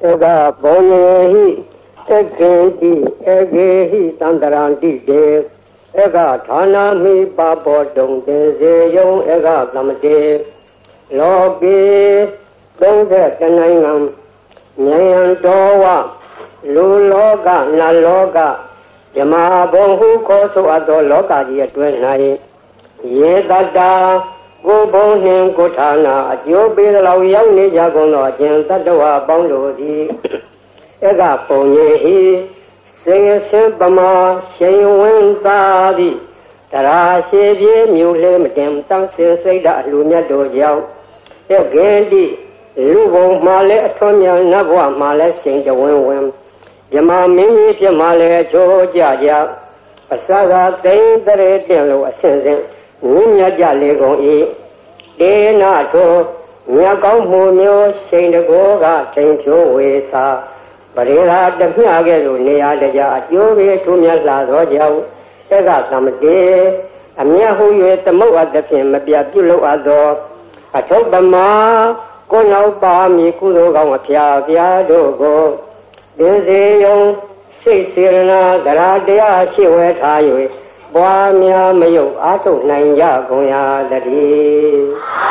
ega bonyehi ekenti egehi tandaranti de ega thanami babodong de zeyong ega tamte lobi dongse tenayam nyayan towa lu loka na loka yama bonhu koso ado loka ji atwe nai ye tataကိုဘုံနှင်ကိုဌာနအကျိုးပေးလောက်ရောက်နေကြကုန်သောအကျင့်တတ္တဝါပေါင်းတို့သည်ဧကပုံရေဟိစေဆင်ပမာရှင်ဝင်သာသည်တရာရှိပြေမြို့လေးမတင်တန်းစင်စိတ်ဓာလူမြတ်တို့ကြောင့်ဧကင်တိလူဘုံမှလည်းအထွန်းမြတ်နတ်ဘဝမှလည်းစိန်တဝင်းဝင်းယမမင်းကြီးဖြစ်မှလည်းအချိုးကြကြအစကသိမ့်တရေတင်လို့အစဉ်စဉ်မြင့်မြတ်ကြလေကုန်၏ဒေနာထိုမြတ်ကောင်းမှုမျိုးစိန်တကောကထိန်ဖြိုးဝေစာပရိရာတမျှကဲ့သို့နေရာတကြအကျိုးပေးထူးမြတ်လာသောကြောင့်ဧကသမတေအမြတ်ဟု၍သမုတ်အပ်သဖြင့်မပြပြုလုပ်အပ်သောအထုပ်ပမာကိုယ်နောက်ပါမည်ကုသိုလ်ကောင်းအဖျားဖျားတို့ကိုသင်စေယုံစိတ်စေရနာသရတရားရှိဝဲထား၍ပွားများမယုတ်အားထုတ်နိုင်ကြကုန်ရာတည်း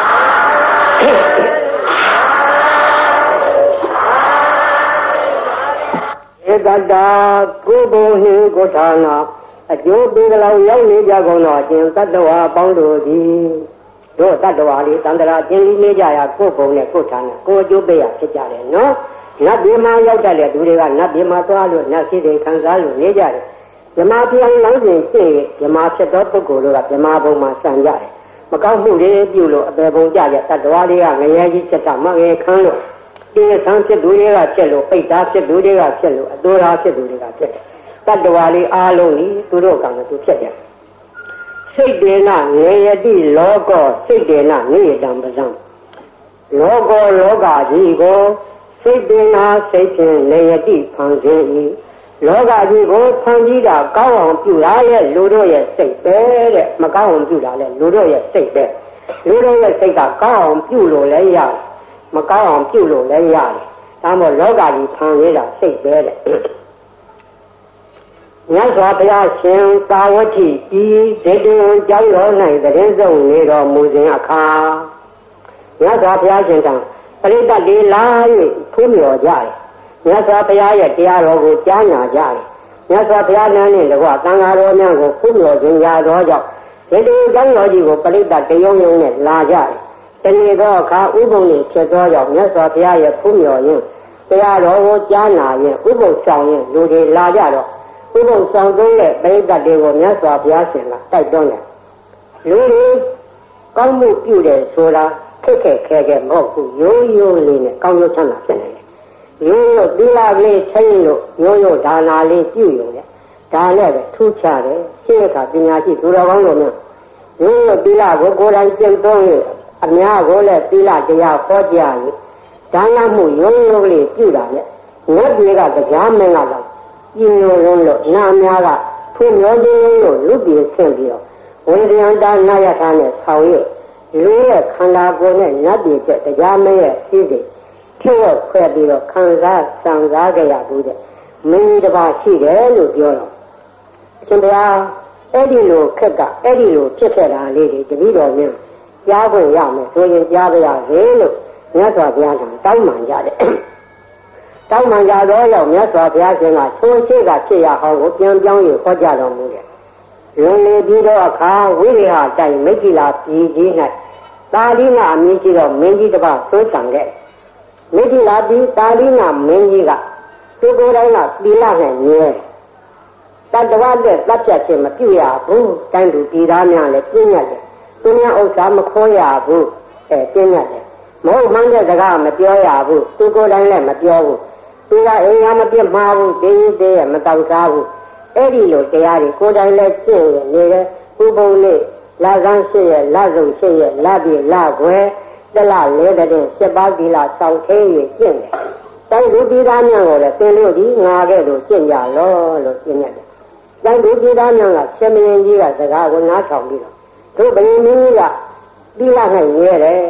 ဧကတာကိုဘုံနှင့်ကိုဌာနအကျိုးပေးလောက်ရောက်နေကြကုန်သောအကျင့်တတ္တဝါပေါင်းတို့သည်တို့တတ္တဝါလေးတန္တရာကျင်းနေကြရာကိုဘုံနဲ့ကိုဌာနကိုအကျိုးပေးရဖြစ်ကြတယ်နော်နတ်ပြည်မှာရောက်တတ်တဲ့သူတွေကနတ်ပြည်မှာသွားလို့နတ်ရှိတွေခံစားလို့နေကြတယ်ဗြဟ္မာပြောင်းလောင်းစဉ်ရှင်းဗြဟ္မာဖြစ်သောပုဂ္ဂိုလ်တို့ကဗြဟ္မာဘုံမှာဆံကြတယ်မကောင်းမှုတွေပြုလို့အပေဘုံကြတဲ့တတ္တဝါတွေကငရဲကြီးချက်တာမငယ်ခမ်းလို့တင်းဆန်းဖြစ်သူတွေကချက်လို့ပိတ်သားဖြစ်သူတွေကချက်လို့အတိုးသားဖြစ်သူတွေကချက်တယ်တတ္တဝါလေးအားလုံးဤသူတို့ကလည်းသူဖြစ်တယ်စိတ်တေနငရတိလောကောစိတ်တေနနိယတံပဇံလောကောလောကကြီးကိုစိတ်တေနစိတ်ဖြင့်နေယတိဖန်ဆင်း၏လောကကြီးကိုဖန်ကြီးတာကောင်းအောင်ပြုတာရဲ့လူတို့ရဲ့စိတ်ပဲတဲ့မကောင်းအောင်ပြုတာလဲလူတို့ရဲ့စိတ်ပဲလူတို့ရဲ့စိတ်ကကောင်းအောင်ပြုလို့လည်းရတယ်မကောင်းအောင်ပြုလို့လည်းရတယ်ဒါမှမဟုတ်လောကကြီးဖန်ရတာစိတ်ပဲတဲ့မြတ်စွာဘုရားရှင်သာဝတိကြီးဒေတုံကျောင်းတော်၌တရင်ဆုံးနေတော်မူစဉ်အခါမြတ်စွာဘုရားရှင်ကပရိသတ်တွေလာ၍ဖူးမြော်ကြတယ်မြတ်စွာဘုရားရဲ့တရားတော်ကိုကြားနာကြတယ်မြတ်စွာဘုရားနဲ့တကွသံဃာတော်များကိုဖူးမြော်ခြင်းရသောကြောင့်ဒေတုံကျောင်းတော်ကြီးကိုပရိသတ်တယုံယုံနဲ့လာကြတယ်တနေ့သောအခါဥပုံနေဖြစ်သောကြောင့်မြတ်စွာဘုရားရဲ့ဖူးမြော်ခြင်းတရားတော်ကိုကြားနာရင်ဥပုံဆောင်ရင်လူတွေလာကြတော့ဥပုံဆောင်သုံးတဲ့ပရိသတ်တွေကိုမြတ်စွာဘုရားရှင်ကတိုက်တွန်းတယ်လူတွေကောင်းမှုပြုတယ်ဆိုတာခက်ခဲမဟုတ်ဘူးရိုးရိုးလေးနဲ့ကောင်းကျိုးချမ်းသာဖြစ်နေတယ်ရိုးရိုးသီလလေးထိန်းလို့ရိုးရိုးဒါနာလေးပြုရုံနဲ့ဒါနဲ့ပဲထူးခြားတယ်ရှင်းခါပညာရှိသူတော်ကောင်းတို့များရိုးရိုးသီလကိုကိုယ်တိုင်ကျင့်သုံးရအများကိုလည်းသီလတရားဟောကြားရဒါနမှုရိုးရိုးလေးပြုတာနဲ့ငတ်တွေကတရားမင်းကတော့ပြင်းရိုးလုံးလို့နာများကဖူးမြော်ခြင်းလို့လူပြေဆင့်ပြီးတော့ဝိရိယန္တာနာယထာနဲ့ဆောင်ရလူရဲ့ခန္ဓာကိုယ်နဲ့နတ်ပြည်တဲ့တရားမင်းရဲ့သိစိတ်ထည့်ရောက်ခွဲပြီးတော့ခံစားစံစားကြရဘူးတဲ့မင်းကြီးတစ်ပါးရှိတယ်လို့ပြောတော့အရှင်ဘုရားအဲ့ဒီလိုခက်ကအဲ့ဒီလိုဖြစ်ခဲ့တာလေးတွေတပည့်တော်များကြားခွင့်ရမယ်ဆိုရင်ကြားပါရစေလို့မြတ်စွာဘုရားကတောင်းပန်ကြတယ်တောင်းပန်ကြတော့ရောက်မြတ်စွာဘုရားရှင်ကသိုးရှိကဖြစ်ရအောင်ကိုပြန်ပြောင်းရဟောကြားတော်မူတယ်လွန်လေပြီးတော့အခါဝိရိဟတိုင်မိဂိလာပြည်ကြီး၌တာလိနာအမည်ရှိတော့မင်းကြီးတစ်ပါးသိုးဆံခဲ့မိဂိလာပြည်တာလိနာမင်းကြီးကသူကိုယ်တိုင်ကသီလနဲ့မြဲတတ္တဝတဲ့တပ်ဖြတ်ခြင်းမပြုရဘူးတိုင်းသူပြည်သားများလည်းပြင်းရတယ်သူများဥစ္စာမခိုးရဘူးပြင်းရတယ်မဟုတ်မှန်းတဲ့စကားမပြောရဘူးသူကိုယ်တိုင်လည်းမပြောဘူးသူကအိမ်ကမပြစ်မှားဘူးတင်းကြီးသေးရမတောက်စားဘူးအဲ့ဒီလိုတရားတွေကိုယ်တိုင်လည်းကျင့်ရနေတယ်ဥပုံလေးလဆန်းရှိရလစုံရှိရလပြေလခွဲတလလဲတဲ့7ပါးသီလစောင့်ထိန်ရကျင့်တယ်တိုင်းလူပြည်သားများကိုလည်းသင်တို့ဒီငါကဲ့သို့ကျင့်ကြလောလို့ကျင့်ရတယ်တိုင်းလူပြည်သားများကရှင်မင်းကြီးကစကားကိုနားထောင်ပြီးတော့တို့ဘယ်နည်းကသီလ၌ရဲတယ်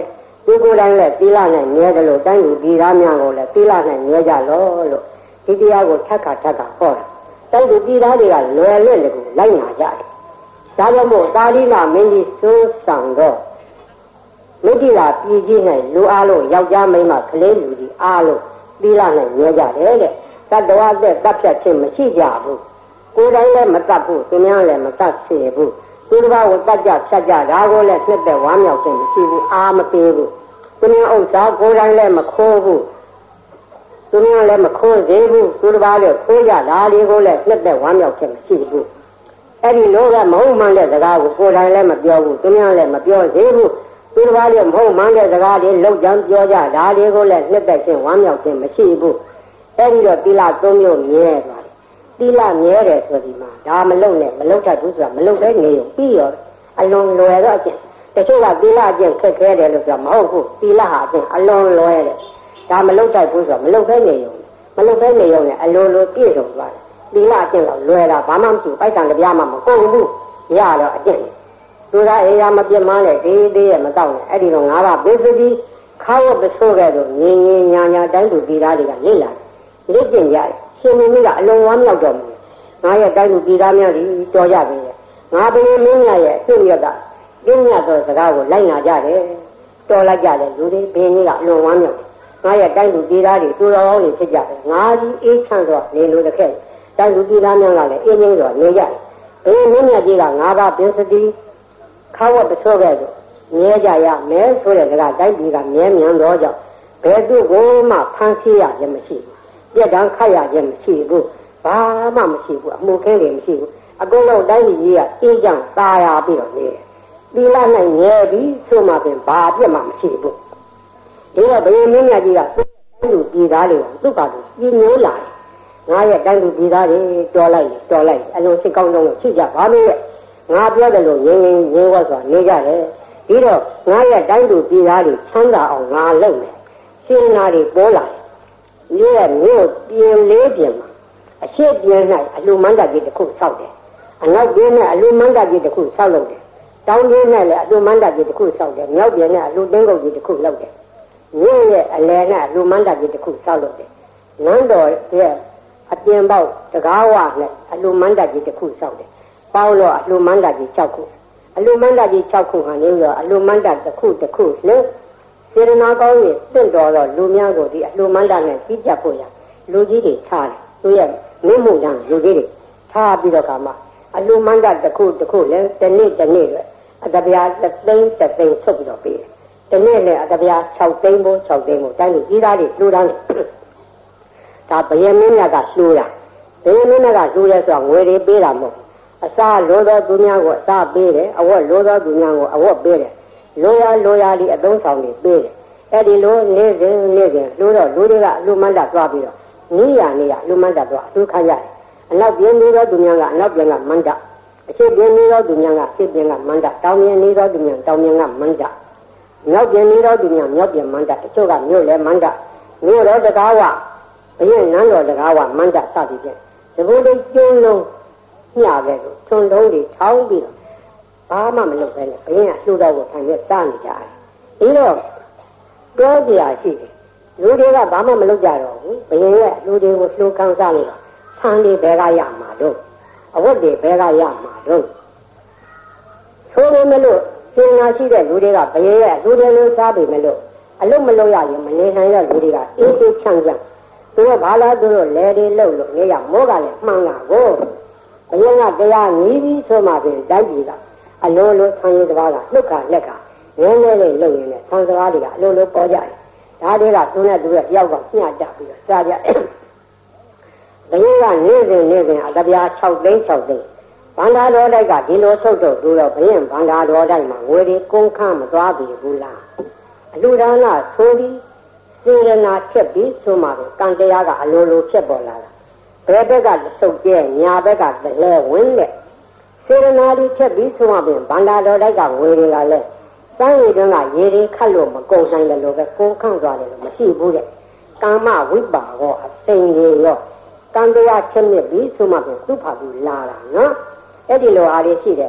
ဒီကိုယ်တိုင်လည်းသီလနဲ့မြဲတယ်လို့တိုင်းပြည်ပြည်သားများကိုလည်းသီလနဲ့မြဲကြလို့ဒီတရားကိုထပ်ခါဟောတာတိုင်းပြည်ပြည်သားတွေကလွယ်လွယ်ကိုလိုက်နာကြတယ်ဒါကြောင့်မို့သာလိနာမင်းကြီးစိုးဆောင်တော့မိတိလာပြည်ကြီး၌လူအားလုံးယောက်ျားမိန်းမကလေးလူကြီးအားလုံးသီလနဲ့မြဲကြတယ်တဲ့တတ္တဝအသက်တပ်ဖြတ်ခြင်းမရှိကြဘူးကိုယ်တိုင်လည်းမတတ်ဘူးသူများလည်းမတတ်စေဘူးသူတစ်ပါးကိုတတ်ကြဖြတ်ကြဒါကိုလည်းနှစ်သက်ဝမ်းမြောက်ခြင်းမရှိဘူးအာမပေးဘူးသူများဥစ္စာကိုယ်တိုင်လည်းမခိုးဘူးသူများလည်းမခိုးသေးဘူးသူတစ်ပါးလည်းခိုးကြဒါလေးကိုလည်းနှစ်သက်ဝမ်းမြောက်ခြင်းမရှိဘူးအဲ့ဒီလောကမဟုတ်မှန်တဲ့စကားကိုကိုယ်တိုင်လည်းမပြောဘူးသူများလည်းမပြောသေးဘူးသူတစ်ပါးလည်းမဟုတ်မှန်တဲ့စကားတွေလောက်ကြံပြောကြဒါလေးကိုလည်းနှစ်သက်ခြင်းဝမ်းမြောက်ခြင်းမရှိဘူးအဲ့ဒီတော့သီလ၃မျိုးမြဲသွားတယ်သီလမြဲတယ်ဆိုဒီမှာဒါမလုံနဲ့မလုံတတ်ဘူးဆိုတာမလုံတဲ့နေရောပြီးရောအလွန်လွယ်တော့အကျင့်တချို့ကသီလအကျင့်ခက်ခဲတယ်လို့ပြောမဟုတ်ဘူးသီလဟာအကျင့်အလွန်လွယ်တယ်ဒါမလုံတတ်ဘူးဆိုတာမလုံတဲ့နေရောမလုံတဲ့နေရောနဲ့အလိုလိုပြည့်စုံသွားတယ်သီလအကျင့်တော့လွယ်တာဘာမှမရှိဘူးပိုက်ဆံတစ်ပြားမှမကုန်ဘူးရတော့အကျင့်သူကအေးရမပြတ်မှန်းနဲ့ဒီသေးရမတော့နဲ့အဲ့ဒီတော့ငါးပါးဘိသတိခါဝတ်ပစိုးခဲ့တော့ငင်းငင်းညာညာတိုင်းသူပြည်သားတွေကလေ့လာလေ့ကျင့်ကြတယ်ရှင်မင်းကြီးကအလုံးဝမြောက်တော်မူငါရဲ့တိုင်းသူပြည်သားများဒီတော်ကြပြီငါဘယ်မင်းများရဲ့အဖြစ်ရကပြင်းညတ်သောစကားကိုလိုက်နာကြတယ်တော်လိုက်ကြတယ်လူတွေဘင်းကြီးကအလုံးဝမြောက်ငါရဲ့တိုင်းသူပြည်သားတွေသူတော်ကောင်းတွေဖြစ်ကြတယ်ငါကြီးအေးချမ်းစွာနေလို့တစ်ခက်တိုင်းသူပြည်သားများကလည်းအေးငြိမ်းစွာနေကြတယ်ဘယ်မင်းများကြီးကငါးပါးပင်စတိခါဝတ်ပစိုးခဲ့တော့မြဲကြရမဲဆိုတဲ့စကားတိုင်းပြည်ကမြဲမြံတော့ကြောင့်ဘယ်သူကိုမှဖမ်းဆီးရခြင်းမရှိဘူးပြက်တန်းခတ်ရခြင်းမရှိဘူးဘာမှမရှိဘူးအမှုခင်းတွေမရှိဘူးအကုန်လုံးတိုင်းပြည်ကြီးကအေးချမ်းသာယာပြီးတော့နေတယ်သီလ၌ငြဲပြီးဆိုမှပင်ဘာပြက်မှမရှိဘူးဒီတော့ဘယ်မင်းမြတ်ကြီးကသူ့လူပြည်သားတွေကသူ့ပါသူကြီးမျိုးလာတယ်ငါရဲ့တိုင်းလူပြည်သားတွေတော်လိုက်အလုံးစိတ်ကောင်းတော့ရှိကြပါမရဲ့ငါပြောတယ်လို့ငင်းဝတ်စွာနေကြတယ်ဒီတော့ငါရဲ့တိုင်းလူပြည်သားတွေချမ်းသာအောင်ငါလုပ်မယ်စေနာတွေပေါ်လာတယ်မြို့ပြင်လေးပြင်မှာအရှိပြင်၌အလူမန္တကြီးတစ်ခုဆောက်တယ်အနောက်ပြင်၌အလူမန္တကြီးတစ်ခုဆောက်လုပ်တယ်တောင်ပြင်၌လည်းအလူမန္တကြီးတစ်ခုဆောက်တယ်မြောက်ပြင်၌အလူတင်းကုတ်ကြီးတစ်ခုလုပ်တယ်မြို့ရဲ့အလယ်၌အလူမန္တကြီးတစ်ခုဆောက်လုပ်တယ်နန်းတော်ရဲ့အပြင်ပေါက်တကားဝနဲ့အလူမန္တကြီးတစ်ခုဆောက်တယ်ပေါင်းတော့အလူမန္တကြီး6ခုအလူမန္တကြီး6ခုဟာနေတော့အလူမန္တတစ်ခုလေစေရနာကောင်းကြီးတင့်တော်တော့လူများကိုဒီအလူမန္တနဲ့ကြီးကြပ်ဖို့ရလူကြီးတွေထားတယ်သူရဲ့မြင့်မှုတန်းလူကြီးတွေထားပြီးတော့ကမှအလူမန္တတစ်ခုလဲတစ်နေ့တွေအတပြား3သိန်းထုတ်ပြီးတော့ပေးတယ်တစ်နေ့လဲအတပြား6သိန်းတိုင်းလူကြီးသားတွေလူတန်းဒါဘယမင်းမြတ်ကလှူတာဘယမင်းမြတ်ကလှူရဲဆိုတော့ငွေတွေပေးတာမဟုတ်အစားလိုသောသူများကိုအစားပေးတယ်အဝတ်လိုသောသူများကိုအဝတ်ပေးတယ်လိုရာဒီအသုံးဆောင်တွေပေးတယ်အဲ့ဒီလိုနေ့စဉ်လှူတော့လူတွေကအလူမန္တသွားပြီးတော့နေရလူမန္တသွားအလူခါရတယ်အနောက်ပြင်းနေသောသူများကအနောက်ပြန်ကမန္တအရှိပြင်းနေသောသူများကအရှိပြန်ကမန္တတောင်ပြင်းနေသောသူများတောင်ပြန်ကမန္တမြောက်ပြင်းနေသောသူများမြောက်ပြန်မန္တတချို့ကမြို့လဲမန္တမြို့တော်တကားဝဘုရင်နန်းတော်တကားဝမန္တစသည်ဖြင့်ဒီလိုလေးကျုံးလုံးညခဲ့လို့ထုံလုံးတွေထောင်းပြီးတော့ဘာမှမလုပ်ပဲနဲ့ဘုရင်ကလှူတော့ကိုထိုင်ပြီးစနေကြတယ်ဒီတော့ပြောကြရရှိတယ်လူတွေကဘာမှမလုပ်ကြတော့ဘူးဘုရင်ရဲ့လူတွေကိုလှူကမ်းစားနေတာဆန်းတွေဘဲကရမှာတော့အဝတ်တွေဘဲကရမှာတော့ဆိုလို့မလို့သင်္နာရှိတဲ့လူတွေကဘုရင်ရဲ့လူတွေလို့စားပြီမလို့အလုပ်မလုပ်ရရင်မနေနိုင်တဲ့လူတွေကအေးအေးချမ်းချမ်းသူကဘာလားသူတို့လဲတွေလှုပ်လို့နေရမောကလည်းမှန်တာကိုဘုရင်ကတရားညီးပြီးဆိုမှပြင်တိုက်ပြည်ကအလိုလိုဆန်းရည်စကားကလှုပ်ခါလက်ကငင်းနေလေးလှုပ်ရင်းနဲ့ဆန်းစကားတွေကအလိုလိုပေါ်ကြတယ်ဒါတွေကသူနဲ့သူရဲ့တယောက်ကညှကြပြီးတော့စားကြဘုရင်ကနေ့စဉ်အတပြား6သိန်းဘန္တာတော်တိုက်ကဒီလိုဆုတ်တော့သူတော့ဘုရင်ဘန္တာတော်တိုက်မှာငွေတွေကုန်ခန့်မသွားပြီဘူးလားအလူဒါနဆိုပြီးစေရနာချက်ပြီးဆိုမှကံတရားကအလိုလိုဖြစ်ပေါ်လာတာဘယ်ဘက်ကစုပ်ကျဲညာဘက်ကလဲဝင်းတဲ့စေရနာတွေချက်ပြီးဆိုမှပြင်ဘန္တာတော်တိုက်ကငွေတွေကလည်းစမ်းရည်တွင်းကရေတွေခတ်လို့မကုန်နိုင်တယ်လို့ပဲကုန်ခန့်သွားတယ်လို့မရှိဘူးတဲ့ကာမဝိပါကောအသိဉ္ဇေရောကံတရားချက်မြစ်ပြီးဆိုမှပြင်သူ့ဖာသူလာတာနော်အဲ့ဒီလိုအားလေးရှိတယ်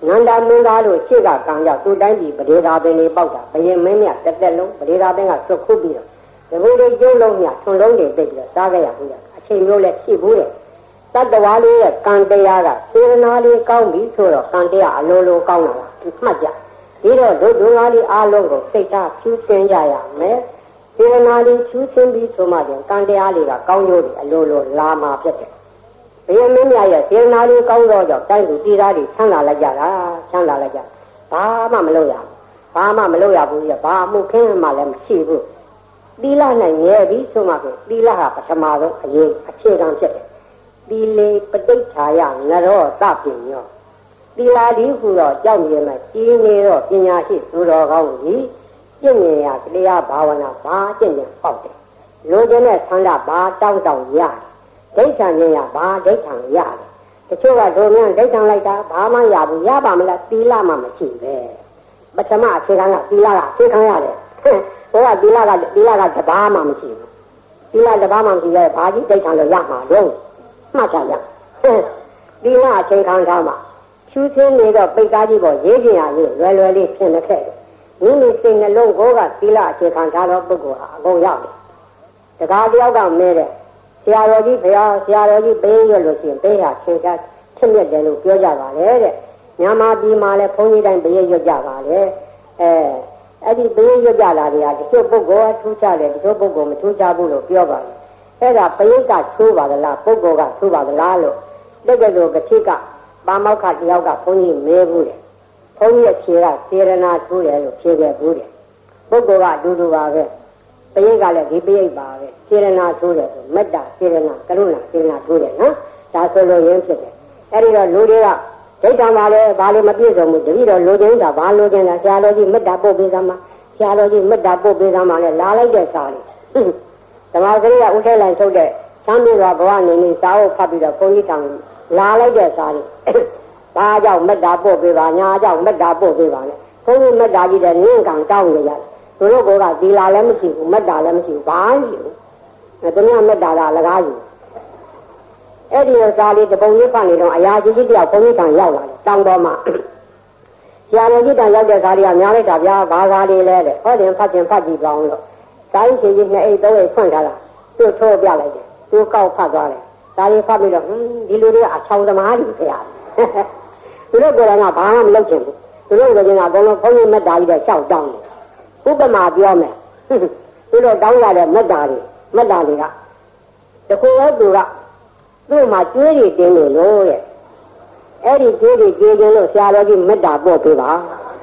နန္ဒမင်းသားတို့ရှေ့ကကံကြောင့်သူ့တိုင်းပြည်ပဒေသာပင်တွေပေါက်တာဘယင်မင်းမြတ်တက်တက်လုံးပဒေသာပင်ကဆွတ်ခုပြီးတော့ဒီဘုရားကျုံးလုံးမြထွန်လုံးတွေသိပြီးတော့စားခဲ့ရဘူးအချိန်မျိုးလည်းရှိဘူးတဲ့တတ္တဝါလေးရဲ့ကံတရားကစေရနာလေးကောင်းပြီဆိုတော့ကံတရားအလိုလိုကောင်းလာတာမှတ်ကြဒီတော့ဒုဒုငါလေးအားလုံးကိုစိတ်ထားဖြူစင်ကြရမယ်စေရနာလေးဖြူစင်ပြီးဆိုမှပြန်ကံတရားလေးကကောင်းကျိုးတွေအလိုလိုလာမှာဖြစ်တယ်ဘုရားမင်းမြတ်ရဲ့စေရနာလေးကောင်းတော့ကြောင့်တိုင်းသူပြည်သားတွေချမ်းသာလိုက်ကြတာချမ်းသာလိုက်ကြဘာမှမလုပ်ရဘူးဘာမှမလုပ်ရဘူးကြီးဘာမှုခင်းမှလည်းမရှိဘူးသီလနဲ့ငဲပြီးဆိုမှပြန်သီလဟာပထမဆုံးအရေးအခြေခံဖြစ်တယ်သီလေပဋိဋ္ဌာယနရောသပင်ညောသီလာဒီဟူတော့ကြောက်မြင်မှကြီးနေတော့ပညာရှိသူတော်ကောင်းကြီးကျင့်မြင်ရတရားဘာဝနာဘာကျင့်ကြံပေါက်တယ်လိုချင်တဲ့ဆန္ဒဘာတောင်းတောင်းရတယ်ဒိဋ္ဌံမြင်ရဘာဒိဋ္ဌံရတယ်တချို့ကဒုံမြန်ဒိဋ္ဌံလိုက်တာဘာမှရဘူးရပါမလားသီလမှမရှိပဲပထမအခြေခံကသီလကအခြေခံရတယ်ဘုရားသီလကတဘာမှမရှိဘူးသီလတဘာမှမရှိရဲဘာကြီးဒိဋ္ဌံလို့ရမှာတော့မှတ်ထားရသီလအခြေခံထားမှာဖြူစင်းနေတော့ပိတ်သားကြီးပေါ်ရေးကျင်ရလေးလွယ်လွယ်လေးဖြစ်နေခဲ့မိမိစိတ်နှလုံးကိုကသီလအခြေခံထားသောပုဂ္ဂိုလ်ဟာအကုန်ရောက်တယ်တကားတယောက်ကမဲတဲ့ဆရာတော်ကြီးဘုရားဆရာတော်ကြီးပေးရလို့ရှိရင်ပေးဟာချိန်ချချစ်မြတ်တယ်လို့ပြောကြပါလေတဲ့မြန်မာပြည်မှာလည်းဘုန်းကြီးတိုင်းပေးရွတ်ကြပါလေအဲ့ဒီပေးရွတ်ကြတာတွေကတချို့ပုဂ္ဂိုလ်ထူးခြားတယ်တချို့ပုဂ္ဂိုလ်မထူးခြားဘူးလို့ပြောပါတယ်အဲ့ဒါပရိတ်ကသိုးပါသလားပုဂ္ဂိုလ်ကသိုးပါသလားလို့လက်ကြလို့ကတိကပါမောက္ခတယောက်ကဘုန်းကြီးမဲဘူးတယ်ဘုန်းကြီးအဖြေကစေရနာသိုးတယ်လို့ဖြေခဲ့ဘူးတယ်ပုဂ္ဂိုလ်ကအတူတူပါပဲပရိတ်ကလည်းဒီပရိတ်ပါပဲစေရနာသိုးတယ်ဆိုမေတ္တာစေရနာကရုဏာစေရနာသိုးတယ်နော်ဒါဆိုလို့ရင်းဖြစ်တယ်အဲ့ဒီတော့လူတွေကဒိဋ္ဌံပါလေဘာလို့မပြည့်စုံဘူးတတိတော့လူချင်းတာဘာလူချင်းတာဆရာတော်ကြီးမေတ္တာပို့ပေးသမှာဆရာတော်ကြီးမေတ္တာပို့ပေးသမှာလဲလာလိုက်တဲ့စာလေးဓမ္မစရိယဥထိုက်လိုက်ထုတ်တဲ့ချမ်းမြေစွာဘဝနေနေစာအုပ်ဖတ်ပြီးတော့ဘုန်းကြီးတောင်လာလိုက်တဲ့စာလေးဒါကြောင့်မေတ္တာပို့ပေးပါညာကြောင့်မေတ္တာပို့ပေးပါနဲ့ဘုန်းကြီးမေတ္တာကြီးတဲ့နင်းကံတောင်းနေရတယ်သူတို့ကသီလလည်းမရှိဘူးမေတ္တာလည်းမရှိဘူးဘာမှမရှိဘူးသူများမေတ္တာကလကားယူအဲ့ဒီစာလေးတပုံလေးဖတ်နေတော့အရာကြီးတယောက်ဘုန်းကြီးထံရောက်လာတယ်တောင်းပေါ်မှာဆရာတော်ကြီးတန်ရောက်တဲ့စာလေးကများလိုက်တာဗျာဘာစာလေးလဲတဲ့ဟောတယ်ဖတ်ခြင်းဖတ်ကြည့်ပါအောင်လို့တိုင်းရှင်ကြီးနဲ့အိတ်သုံးအိတ်ဖွင့်ထားတာသူ့ထိုးပြလိုက်တယ်သူကောက်ဖတ်သွားတယ်ဒါလေးဖတ်ပြီးတော့ဒီလူတွေကအချောင်းသမားတွေခင်ဗျာသူတို့ကိုယ်တိုင်ကဘာမှမလုပ်ချင်ဘူးသူတို့ကလည်းအကုန်လုံးဘုန်းကြီးမေတ္တာကြီးတဲ့ရှောက်တောင်းတယ်ဥပမာပြောမယ်သူတို့တောင်းရတဲ့မေတ္တာတွေကတခုတော့သူကသူ့မှာကျွေးတွေတင်းနေလို့တဲ့အဲ့ဒီကျွေးတွေကျေးခြင်းလို့ဆရာတော်ကြီးမေတ္တာပို့ပေးပါ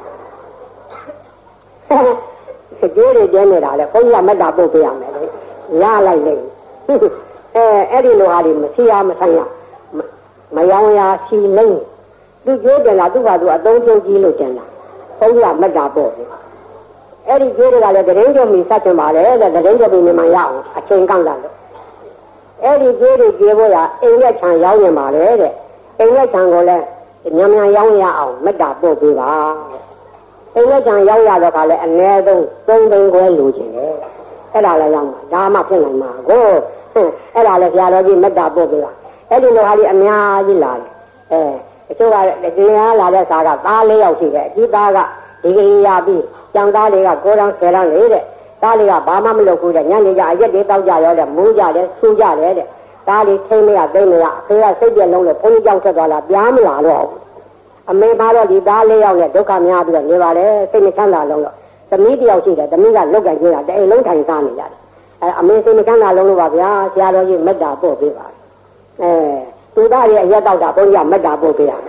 ကျွေးတွေတင်းနေတာလေဘုန်းကြီးကမေတ္တာပို့ပေးရမယ်လေရလိုက်လေအဲ့ဒီလိုဟာတွေမစီရမဆိုင်ရမယောင်ရာစီလိမ့်သူကျွေးတယ်လားသူကသူအသုံးပြုကြီးလို့တင်တာဘုန်းကြီးကမေတ္တာပို့ပေးအဲ့ဒီကျွေးတွေကလည်းတရင်ကျုံမီစัจချင်ပါလေတဲ့တရင်ကျုံမီနေမှရအောင်အချိန်ကန့်လာလို့အဲ့ဒီကျွေးတွေကျေဖို့ရအိမ်ရက်ချံရောက်နေပါလေတဲ့အိမ်ရက်ချံကိုလည်းမြန်မြန်ရောက်ရအောင်မေတ္တာပို့ပေးပါအိမ်ရက်ချံရောက်ရတော့ကလည်းအနည်းဆုံး3 သိန်းခွဲလိုချင်တယ်အဲ့ဒါလည်းရောက်မှာဒါမှဖြစ်နိုင်မှာကိုအဲ့ဒါလည်းဆရာတော်ကြီးမေတ္တာပို့ပေးပါအဲ့ဒီလိုဟာကြီးအများကြီးလာတယ်အချို့ကတရားလာတဲ့စာကသား4 ယောက်ရှိတယ်အကြီးသားကဒီဂရီရပြီးကျောင်းသားတွေက9 တန်း10 တန်းလေးတဲ့သားလေးကဘာမှမလုပ်ဘူးတဲ့ညနေကျအရက်တွေတောက်ကြရောတဲ့မူးကြတယ်ဆူကြတယ်တဲ့သားလေးထိမ့်မရသိမ့်မရအဖေကစိတ်ပြက်လုံးလို့ဘုန်းကြီးကြောင့်ဆက်သွားလာပြားမလာတော့အမေပါတော့ဒီသား4 ယောက်နဲ့ဒုက္ခများပြီးတော့နေပါလေစိတ်မချမ်းသာလုံးတော့သမီး1 ယောက်ရှိတယ်သမီးကလုတ်ကန်ကျင်းတာတအိမ်လုံးထိုင်စားနေရတယ်အမေစိတ်မချမ်းသာလုံးလို့ပါဗျာဆရာတော်ကြီးမေတ္တာပို့ပေးပါသူသားရဲ့အရက်တောက်တာဘုန်းကြီးကမေတ္တာပို့ပေးရ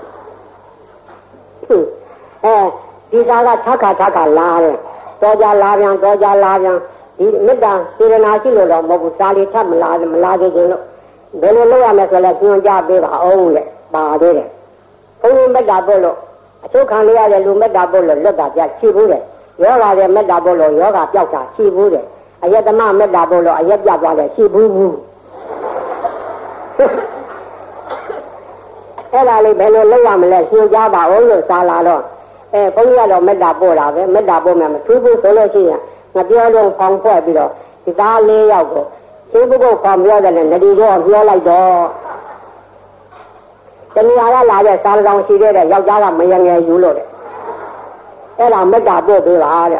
ဒီသားကထခါလာတယ်တော်ကြလာပြန်ဒီမေတ္တာစေရနာရှိလို့တော့မဟုတ်ဘူးစာလေးထပ်မလာသေးခြင်းလို့ဘယ်လိုလုပ်ရမလဲဆိုလဲညွှန်ကြားပေးပါအောင်လေပါသေးတယ်ဘုန်းကြီးမေတ္တာပို့လို့အချုပ်ခံလေးရတဲ့လူမေတ္တာပို့လို့လွတ်တာပြရှိဘူးတယ်ယောဂတဲ့မေတ္တာပို့လို့ယောဂပျောက်တာရှိဘူးတယ်အယတမမေတ္တာပို့လို့အယက်ပြတ်သွားတယ်ရှိဘူးအဲ့ဒါလေးဘယ်လိုလုပ်ရမလဲညွှန်ကြားပါအောင်လို့စာလာတော့ဘုန်းကြီးကတော့မေတ္တာပို့တာပဲမေတ္တာပို့မယ်မထူးဘူးဆိုလို့ရှိရင်ငါပြောလို့ဖောင်ဖွဲ့ပြီးတော့ဒီသား4 ယောက်ကိုသေပုဂ္ဂိုလ်ဖောင်ပြောတယ်နဲ့နဒီတော့ပြောလိုက်တော့တဏှာကလာတဲ့စာကောင်ရှိတဲ့ယောက်ျားကမယငယ်ယူလို့တဲ့အဲ့ဒါမေတ္တာပို့ပေးပါတဲ့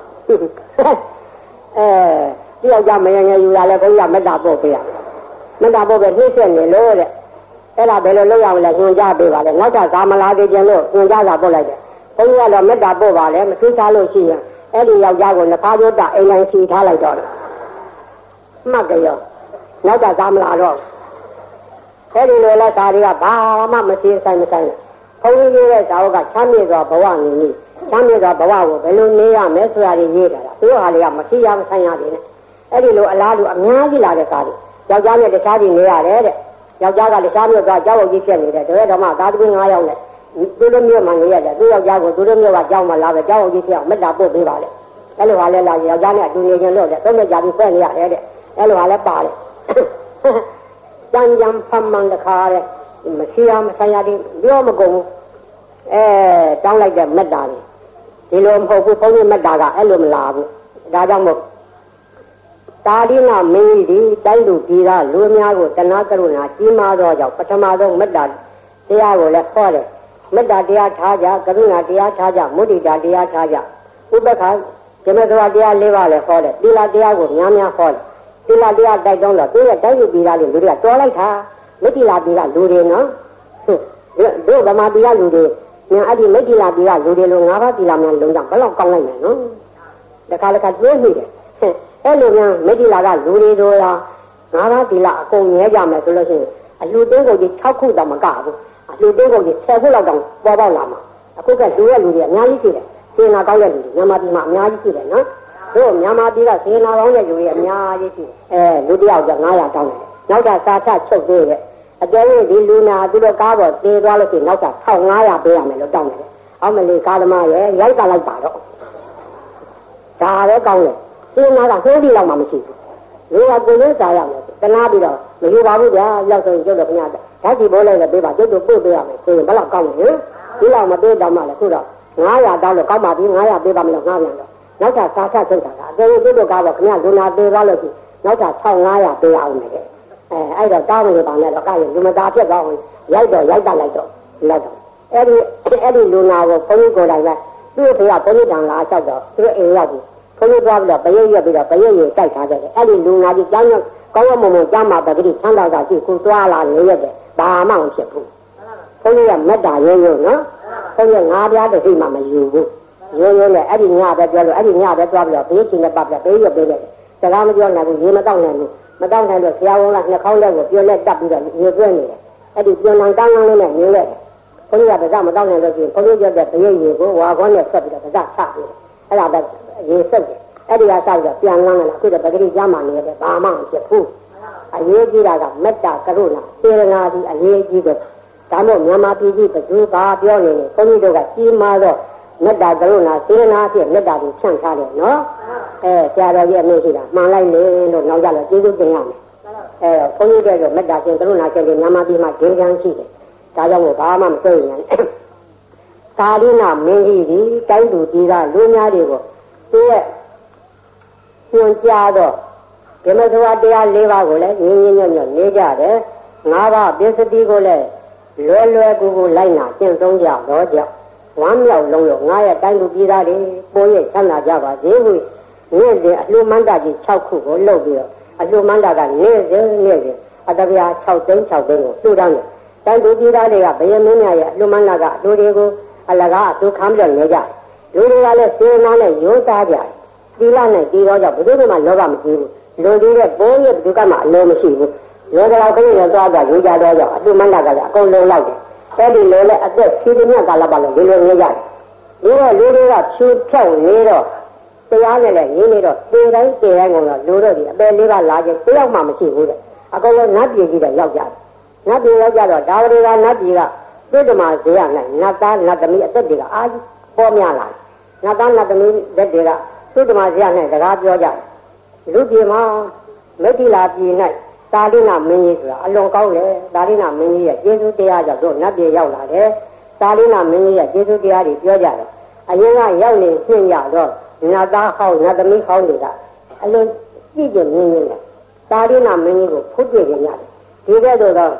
ဒီယောက်ျားမယငယ်ယူလာလဲဘုရားမေတ္တာပို့ပေးရမေတ္တာပို့ပဲနှိမ့်ဆက်နေလို့တဲ့အဲ့ဒါဘယ်လိုလုပ်ရမလဲညွှန်ကြားပေးပါလေနောက်ထပ်ဇာမလာသေးခြင်းလို့ညွှန်ကြားစာပို့လိုက်တယ်ဘုရားကတော့မေတ္တာပို့ပါလေမသိချလို့ရှိရင်အဲ့ဒီယောက်ျားကိုနှစ်ဖားကျိုးတအိမ်တိုင်းချီထားလိုက်တော့မှတ်ကြရောနောက်ထပ်ဇာမလာတော့အဲ့ဒီလိုလဲဒါတွေကဘာမှမသိဆိုင်မဆိုင်ဘုန်းကြီးရဲ့ဇာဝကချမ်းမြေစွာဘဝနေနေချမ်းမြေစွာဘဝကိုဘယ်လိုနေရမလဲဆိုတာတွေရေးတာသူတို့ဟာတွေကမသိရမဆိုင်ရတယ်နဲ့အဲ့ဒီလိုအလားတူအများကြီးလာတဲ့ကားတွေယောက်ျားနဲ့တခြားတွေနေရတယ်တဲ့ယောက်ျားကတခြားမျိုးကကြောက်ဝကြီးဖြစ်နေတယ်တကယ်တော့မှသားသမီး9ယောက်နဲ့သူတို့မျိုးမှနေရတယ်သူယောက်ျားကိုသူတို့မျိုးကကြောက်မှလာပဲကြောက်ဝကြီးဖြစ်အောင်မေတ္တာပို့ပေးပါလေအဲ့လိုဟာလဲလာယောက်ျားနဲ့အတူနေခြင်းလို့တဲ့သုံးနဲ့ကြာပြီးဖွဲ့နေရတယ်တဲ့အဲ့လိုဟာလဲပါတယ်တန်ကြံဖမ်းမှန်တခါတဲ့မရှိရမဆိုင်ရတဲ့ပြောမကုန်ဘူးတောင်းလိုက်တဲ့မေတ္တာတွေဒီလိုမဟုတ်ဘူးဘုန်းကြီးမေတ္တာကအဲ့လိုမလာဘူးဒါကြောင့်မို့တာရိနာမင်းကြီးဒီတိုက်လူပြည်သားလူများကိုတနာကရုဏာကြီးမားသောကြောင့်ပထမဆုံးမေတ္တာတရားကိုလည်းခေါ်တယ်မေတ္တာတရားထားကြကရုဏာတရားထားကြမုဒိတာတရားထားကြဥပ္ပခာဇမသဝတရား၄ပါးလည်းခေါ်တယ်သီလတရားကိုများများခေါ်တယ်သီလတရားတိုက်တွန်းတော့သူရဲ့တိုက်လူပြည်သားတွေလူတွေကတော်လိုက်တာမိတ္တိလာပြည်ကလူတွေနော်တို့ဗမာပြည်ကလူတွေညာအဲ့ဒီမိတ္တိလာပြည်ကလူတွေလို၅ပါးသီလများလုံးကြဘယ်လောက်ကောင်းလိုက်မယ်နော်တခါတခါတွေးမိတယ်အဲ့လိုများမိတ္တိလာကလူတွေတို့ရာ၅ပါးသီလအကုန်ငဲကြမယ်ဆိုလို့ရှိရင်အလှတင်းကုန်ကြီး6ခုတောင်မကဘူးအလှတင်းကုန်ကြီး10ခုလောက်တောင်ပေါ်ပေါက်လာမှာအခုကလူရဲ့လူတွေအများကြီးရှိတယ်စေနာကောင်းတဲ့လူတွေမြန်မာပြည်မှာအများကြီးရှိတယ်နော်တို့မြန်မာပြည်ကစေနာကောင်းတဲ့လူတွေအများကြီးရှိတယ်လူတယောက်က900တောင်းတယ်နောက်တာစာထချုပ်သေးတယ်အကျဉ်းဒီလူနာသူတို့ကားပေါ်သေးသွားလို့ရှိရင်နောက်က1500ပေးရမယ်လို့တောင်းတယ်အောက်မလေးကားသမားရဲ့ရိုက်တာလိုက်ပါတော့ဒါပဲကောင်းတယ်စေနာကနှိုးပြီးတော့မှမရှိဘူးလူကကိုယ်ရေးစားရမယ်တနာပြီးတော့မယူပါဘူးဗျာရောက်ဆိုရင်ကျုပ်တို့ခင်ဗျာဓာတ်ကြီးဘောလိုက်လည်းပေးပါကျုပ်တို့ပို့ပေးရမယ်ဆိုရင်ဘယ်တော့ကောင်းလဲဒီလောက်မပေးတော့မှလည်းခုတော့900တောင်းလို့ကောင်းပါပြီ900ပေးပါမလို့ငှားပြန်တော့နောက်ထပ်စာထချုပ်တာကအကယ်၍ကျုပ်တို့ကားပေါ်ခင်ဗျာလူနာသေးသွားလို့ရှိရင်နောက်ထပ်1500ပေးအောင်မယ်အဲ့တော့တောင်းနေပါနဲ့တော့ကားရင်လူမသားဖြစ်သွားအောင်ရိုက်တော့ရိုက်တတ်လိုက်တော့အဲ့ဒီလူနာကိုဘုန်းကြီးကိုယ်တိုင်ကသူ့ဖေကဘုန်းကြီးတန်လာလျှောက်တော့သူအိမ်ရောက်ပြီဘုန်းကြီးသွားပြီးတော့ပရိတ်ရက်ပြီးတော့ပရိတ်ရင်တိုက်ထားကြတယ်အဲ့ဒီလူနာကြီးကျောင်းကောင်းမွန်ကျမ်းမာပဂတိချမ်းသာတာရှိကိုသွားလာနေရတယ်ဘာမှမဖြစ်ဘူးဘုန်းကြီးကမေတ္တာရိုးရိုးနော်ဘုန်းကြီးငါးပြားတစ်စိမှမယူဘူးရိုးရိုးနဲ့အဲ့ဒီညပဲပြောလို့အဲ့ဒီညပဲသွားပြီးတော့ဘေးချင်းနဲ့ပတ်ပြဘေးရက်ပေးတယ်စကားမပြောနိုင်ဘူးရေမတောက်နိုင်ဘူးမတောက်နိုင်တော့ဆရာဝန်ကနှာခေါင်းလက်ကိုပြောလက်တက်ပြီးတော့ရေသွင်းနေတယ်အဲ့ဒီပြန်နိုင်တန်းလေးနဲ့နေလိုက်တယ်ဘုန်းကြီးကပါးစပ်မတောက်နိုင်လို့ရှိရင်ဘုန်းကြီးပြောတဲ့ဘေးရေကိုဝါခေါင်းနဲ့ဆက်ပြီးတော့ပါးစပ်ချပြီးအဲ့ဒါပဲရေဆက်တယ်အဲ့ဒီကဆောက်တော့ပြန်လန်းလာအခုတော့ပဂတိကျမ်းမာနေတယ်ဘာမှမဖြစ်ဘူးအရေးကြီးတာကမေတ္တာကရုဏာစေရနာဒီအရေးကြီးတယ်ဒါမို့မြန်မာပြည်ကြီးဘယ်သူဘာပြောနေလဲဘုန်းကြီးတို့ကကြီးမားတော့မေတ္တာကရုဏာစေရနာဖြင့်မေတ္တာကိုဖြန့်ထားတယ်နော်ဆရာတော်ကြီးအမိန့်ရှိတာမှန်လိုက်လေလို့နောက်ကြတော့ကျေးဇူးတင်ရမယ်ဘုန်းကြီးတို့ကမေတ္တာရှင်ကရုဏာရှင်တွေမြန်မာပြည်မှာဒင်းချမ်းရှိတယ်ဒါကြောင့်မို့ဘာမှမစိုးရင်သာရိနာမင်းကြီးဒီတိုင်းသူကြီးကလူများတွေကိုသူရဲ့ညွှန်ကြားတော့ဒီမသောတရား၄ပါးကိုလည်းငင်းငင်းညွတ်ညွတ်နေကြတယ်၅ပါးပစ္စတိကိုလည်းလွယ်ကူကူလိုက်နာကျင့်သုံးကြတော့ကြောင့်ဝမ်းမြောက်လုံးလို့ငါရဲ့တိုင်းလူပြည်သားတွေပိုးရဲ့ချမ်းသာကြပါစေဟုနေ့စဉ်အလှမန္တကြီး6ခုကိုလှုပ်ပြီးတော့အလှမန္တကနေ့စဉ်အတပြား6သိန်းကိုလှူဒါန်းတယ်တိုင်းလူပြည်သားတွေကဘယမင်းများရဲ့အလှမန္တကအလှတွေကိုအလကားသူခံပြီးတော့နေကြတယ်လူတွေကလည်းစေနာနဲ့ရိုးသားကြတယ်သီလနဲ့တည်တော့ကြောင့်ဘယ်သူမှလောဘမကြီးဘူးလူတွေရဲ့ဘိုးရဲ့ဘယ်သူကမှအလိုမရှိဘူးရောကလောက်ခင်းနဲ့သွားကြရိုးကြတော့ကြောင့်အလှမန္တကလည်းအကုန်လုံးလောက်တယ်အဲ့ဒီလိုနဲ့အသက်ဖြည်းဖြည်းကာလပါလို့ဒီလိုနေကြတယ်ဒီတော့လူတွေကဖြူဖြောက်နေတော့တရားနဲ့လည်းရင်းနေတော့ဒီတိုင်းကုန်တော့လူတို့ဒီအပယ်လေးပါလာခြင်းတယောက်မှမရှိဘူးတဲ့အကုန်လုံးနတ်ပြည်ကြီးတဲ့ရောက်ကြတယ်နတ်ပြည်ရောက်ကြတော့ဒါဝတွေကနတ်ပြည်ကသုတ္တမဇေယ၌နတ်သားနတ်သမီးအသက်တွေကအာကြီးပေါ်များလာနတ်သားနတ်သမီးလက်တွေကသုတ္တမဇေယ၌စကားပြောကြတယ်လူပြည်မှာမိတ္တိလာပြည်၌သာရိနာမင်းကြီးဆိုတာအလွန်ကောင်းတယ်သာရိနာမင်းကြီးရဲ့ကျေးဇူးတရားကြောင့်တို့နတ်ပြည်ရောက်လာတယ်သာရိနာမင်းကြီးရဲ့ကျေးဇူးတရားတွေပြောကြတယ်အရင်ကရောက်နေနှင့်ရတော့နတ်သားဟောင်းနတ်သမီးဟောင်းတွေကအလွန်ကြည့်ကြမြင်နေတယ်သာရိနာမင်းကြီးကိုဖုတ်ပြကြရတယ်ဒီကဲ့သို့သော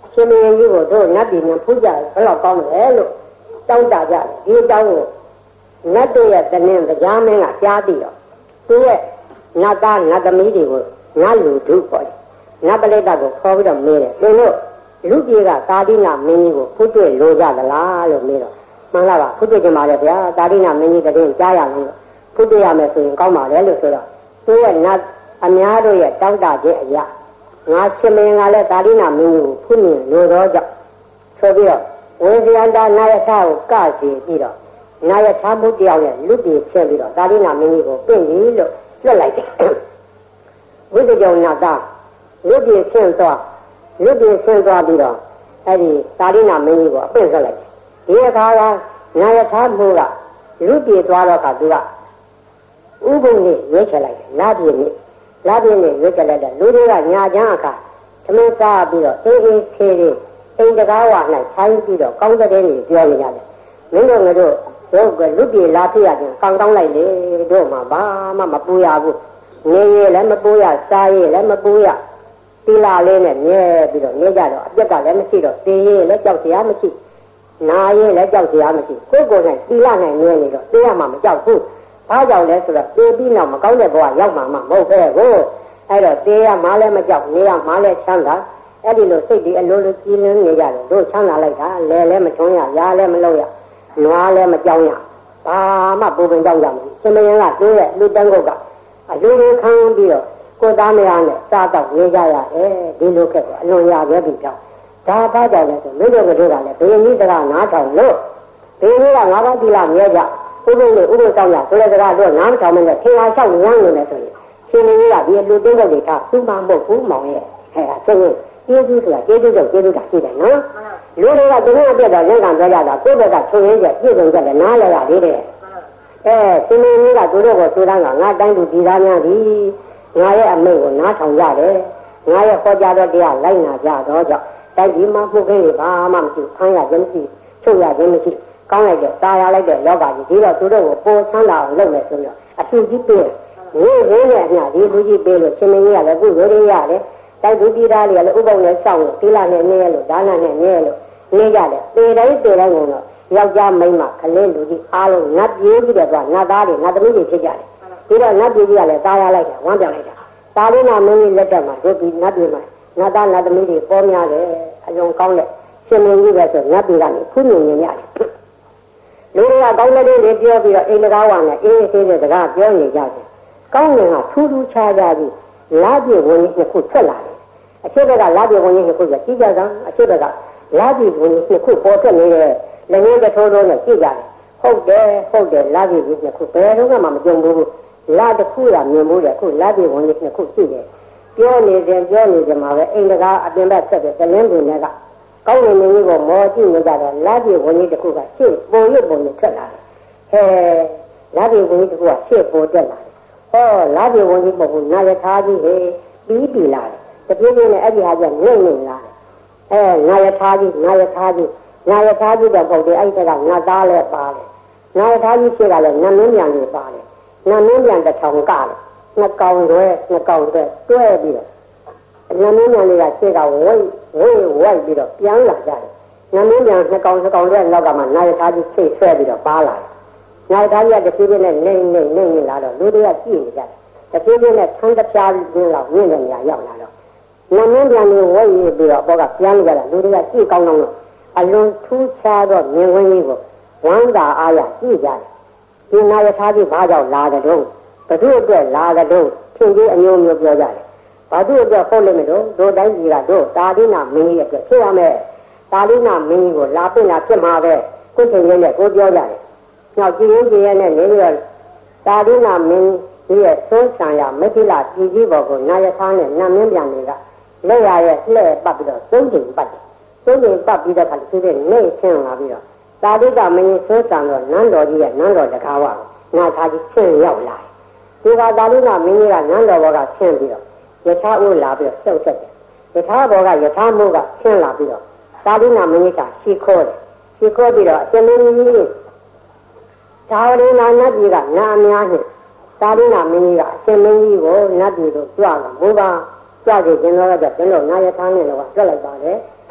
ရှင်မင်းကြီးကိုတို့နတ်ပြည်နဲ့ဖူးကြဘယ်လောက်ကောင်းလဲလို့တောင်းတကြတယ်ဒီတောင်းကိုနတ်တို့ရဲ့တနင်္တရားမင်းကကြားပြီးတော့သူ့ရဲ့နတ်သားနတ်သမီးတွေကိုငါလူထုပေါ့နတ်ပရိသတ်ကိုခေါ်ပြီးတော့မေးတယ်သင်တို့လူကြီးကသာတိနာမင်းကြီးကိုဖူးတွေ့လိုကြသလားလို့မေးတော့မှန်လားပါဖူးတွေ့ကြပါလေဗျာသာတိနာမင်းကြီးတည်းကြားရလို့ဖူးတွေ့ရမယ်ဆိုရင်ကောင်းပါလေလို့ဆိုတော့သူ့ရဲ့နတ်အများတို့ရဲ့တောင်းတခြင်းအရာငါရှင်မင်းကလည်းသာတိနာမင်းကြီးကိုဖူးမြင်လိုတော့ကြောင့်ဆိုပြီးတော့ဝိဇယန္တာနာယထာကိုကစီပြီးတော့နာယထာမှုတယောက်နဲ့လူပြည်ဖြစ်ပြီးတော့သာတိနာမင်းကြီးကိုပြင့်ပြီလို့လွတ်လိုက်တယ်ဝိဇယုံနာတာလူပြည်ဆင်းသွားပြီးတော့အဲ့ဒီသာရိနာမင်းကြီးကိုအပင့်ဆက်လိုက်ဒီအခါကနာယထာမှုကလူပြည်သွားတော့ကသူကဥပုံနဲ့ရွေးချလိုက်တယ်လာပြည်နဲ့ရွေးချလိုက်တယ်လူတွေကညာချမ်းအခါသမင်းစားပြီးတော့အေးအေးခေးလေးအိမ်တကားဝ၌ထိုင်းပြီးတော့ကောင်းတဲ့နေပြောနေရတယ်မင်းတို့တို့ကလူပြည်လာဖြစ်ရခြင်းကောင်းလိုက်လေတို့မှဘာမှမပူရဘူးနေရလည်းမပူရစားရလည်းမပူရသီလလေးနဲ့မြဲပြီးတော့နေကြတော့အပြက်ကလည်းမရှိတော့သေရလည်းကြောက်စရာမရှိနာရလည်းကြောက်စရာမရှိကိုယ်ကိုယ်နဲ့သီလနဲ့မြဲနေတော့သေရမှမကြောက်ဘူးဘာကြောင့်လဲဆိုတော့သေပြီးနောက်မကောင်းတဲ့ဘဝရောက်မှာမဟုတ်ပဲကိုအဲ့တော့သေရမှလည်းမကြောက်နေရမှလည်းချမ်းသာအဲ့ဒီလိုစိတ်ဒီအလိုလိုကြည်လင်းနေကြတယ်တို့ချမ်းသာလိုက်တာလဲလည်းမချွန်းရရာလည်းမလို့ရနွားလည်းမကြောက်ရဘာမှပူပင်ကြောက်ရမယ်ရှင်မင်းကတို့ရဲ့လူတန်းကုတ်ကအလူလူခံပြီးတော့ကိုသားမရနဲ့စားတော့နေကြရတယ်ဒီလိုခက်တယ်အလွန်ရပဲပြီးကြောက်ဒါဘာကြောင့်လဲဆိုမိတို့ကလည်းဘယ်နည်းစကားနားထောင်လို့ဘယ်နည်းကငါးပါးသီလမြဲကြဥပုပ်နဲ့ဥပုပ်တောင်းရဆိုတဲ့စကားတို့နားမထောင်မနဲ့ခင်လာလျှောက်ရမ်းနေတယ်ဆိုရင်ရှင်မင်းကြီးကဒီလူတင်းကုတ်တွေထားသူ့မမဟုတ်ဘူးမောင်ရဲ့အဲဒါဆိုရင်ကျေးဇူးဆိုတာကျေးဇူးကြောင့်ကျေးဇူးတာရှိတယ်နော်လူတွေကသူတို့အပြတ်တော့လက်ခံပြောကြတာကိုယ့်ဘက်ကချုပ်ရင်းချက်ပြည့်စုံကြတယ်နားလည်းရသေးတယ်ရှင်မင်းကြီးကသူတို့ကိုဆိုတန်းကငါတိုင်းသူဒီသားများသည်ငါရဲ့အမိန့်ကိုနားထောင်ကြတယ်ငါရဲ့ဟောကြားတော်တရားလိုက်နာကြတော့ကြောင့်တိုက်ဒီမှာမှုခင်းတွေဘာမှမရှိဖမ်းရခြင်းမရှိချုပ်ရခြင်းမရှိကောင်းလိုက်တဲ့ตายရလိုက်တဲ့လောကကြီးဒီတော့သူတို့ကိုပေါ်ချမ်းသာအောင်လုပ်မယ်ဆိုတော့အထူးကြီးပေးတယ်ဝိရင်းနဲ့အမျှဒီလူကြီးပေးလို့ရှင်မင်းကြီးကလည်းကုသိုလ်တွေရတယ်တိုက်သူပြည်သားတွေကလည်းဥပုံနဲ့စောင့်လို့သီလနဲ့နေရလို့ဒါနနဲ့နေရလို့နေကြတယ်ပေတိုင်းကုန်တော့ယောက်ျားမိန်းမကလေးလူကြီးအားလုံးနတ်ပြေးပြီးတော့နတ်သားတွေနတ်သမီးတွေဖြစ်ကြတယ်ပြီးတော့နတ်ပြည်ကြီးကလည်းตายရလိုက်တာဝမ်းပြောင်းလိုက်တာသာလိနာမင်းကြီးလက်ထက်မှာတို့ဒီနတ်ပြည်မှာနတ်သားနတ်သမီးတွေပေါ်များတယ်အလွန်ကောင်းတဲ့ရှင်မင်းကြီးပဲဆိုနတ်ပြည်ကနေခုညင်နေရတယ်လူတွေကကောင်းတဲ့တွေပြောပြီးတော့အိမ်တကားဝါနဲ့အေးအေးသေးတဲ့စကားပြောနေကြတယ်ကောင်းငင်ကထူးထူးခြားခြားပြီးလာပြည့်ဝင်ကြီးတစ်ခုထွက်လာတယ်အရှိဘက်ကလာပြည့်ဝင်ကြီးတစ်ခုကကြီးကြတာအရှိဘက်ကလာပြည့်ဝင်ကြီးတစ်ခုပေါ်ထွက်နေတဲ့လည်းငင်းတစ်ထိုးထိုးနဲ့ကြည့်ကြတယ်ဟုတ်တယ်လာပြည့်ဝင်ကြီးတစ်ခုဘယ်တော့မှမကြုံဘူးလာတစ်ခုရမြင်ဘူးတဲ့ခုလာပြည့်ဝင်ကြီးတစ်ခုရှိတယ်ပြောနေတယ်မှာပဲအိမ်တကားအပြင်ဘက်ဆက်တဲ့သလင်းပင်တွေကကောင်းနေနေကြီးကိုမော်ကြည့်နေကြတော့လာပြည့်ဝင်ကြီးတစ်ခုကရှေ့ပုံရပုံနဲ့ထွက်လာတယ်လာပြည့်ဝင်ကြီးတစ်ခုကရှေ့ပေါ်တက်လာတယ်လာပြည့်ဝင်ကြီးမဟုတ်ဘူးနာယထာကြီးဟေးပြီးလာတယ်တပြေးပြေးနဲ့အဲ့ဒီဟာကျငိမ့်လာတယ်နာယထာကြီးတော့ပေါ့တယ်အဲ့ဒီကငါသားလည်းပါတယ်နာယထာကြီးရှိကလည်းနတ်မင်းပြန်လို့ပါတယ်နတ်မင်းပြန်တစ်ထောင်ကတယ်နှစ်ကောင်တွဲတွဲပြီးတော့နတ်မင်းပြန်လေးကရှိကဝိုက်ပြီးတော့ပြန်လာကြတယ်နတ်မင်းပြန်နှစ်ကောင်တွဲနောက်ကမှနာယထာကြီးဆိတ်ဆွဲပြီးတော့ပါလာတယ်နာယထာကြီးကတပြေးပြေးနဲ့နေလာတော့လူတွေကကြည့်နေကြတယ်တပြေးပြေးနဲ့ဆန်းတပြားပြီးတော့မြင့်တဲ့နေရာရောက်လာတော့နမင်းပြန်လို့ဝိုင်းပြီးတော့ဘောကပြန်ကြတာလူတွေကကြည့်ကောင်းတော့အလွန်ထူးခြားတော့မြင်ဝင်ကြီးကိုဝမ်းသာအားရကြည့်ကြတယ်ဒီနာယထာကြီးဘာကြောင့်လာတဲ့တုန်းဘသူအတွက်လာတဲ့တုန်းထင်ကြီးအမျိုးမျိုးပြောကြတယ်ဘာသူအတွက်ဟုတ်လိမ့်မယ်တို့တိုင်းကြီးကတို့တာလိနာမင်းကြီးအတွက်ဖြစ်ရမယ်တာလိနာမင်းကြီးကိုလာပြလာဖြစ်မှာပဲကိုယ်ထင်ရင်းနဲ့ကိုပြောကြတယ်နောက်ကြည်ရင်နဲ့နေပြီးတော့တာလိနာမင်းဒီရဲ့သုံးဆံရမခိလာပြည်ကြီးဘောကိုနာယထာနဲ့နတ်မင်းပြန်တွေကလက်ရရဲ့လှဲ့ပတ်ပြီးတော့သုံးချိန်ပတ်ပြီးတော့ခါသူတဲ့နေဆင်းလာပြီးတော့သာဓုကမင်းသုံးဆံတော့နန်းတော်ကြီးရဲ့နန်းတော်တကားဝါနာသာကြီးဆင်းရောက်လာဒီကသာဓုကမင်းကြီးကနန်းတော်ဘောကဆင်းပြီးတော့ယထာဦးလာပြီးတော့ဆက်တယ်ယထာဘောကယထာမိုးကဆင်းလာပြီးတော့သာဓုကမင်းကြီးကရှ िख ောတယ်ရှ िख ောပြီးတော့အရှင်မင်းကြီးသာဝရဏနတ်ကြီးကနာအများနဲ့သာလိနာမင်းကြီးကအရှင်မင်းကြီးကိုနတ်ပြည်တို့ကြွလာမိုးပါကြွကြခြင်းတော့ကျွန်တော်နာယထာနဲ့တော့ကြွလိုက်ပါတယ်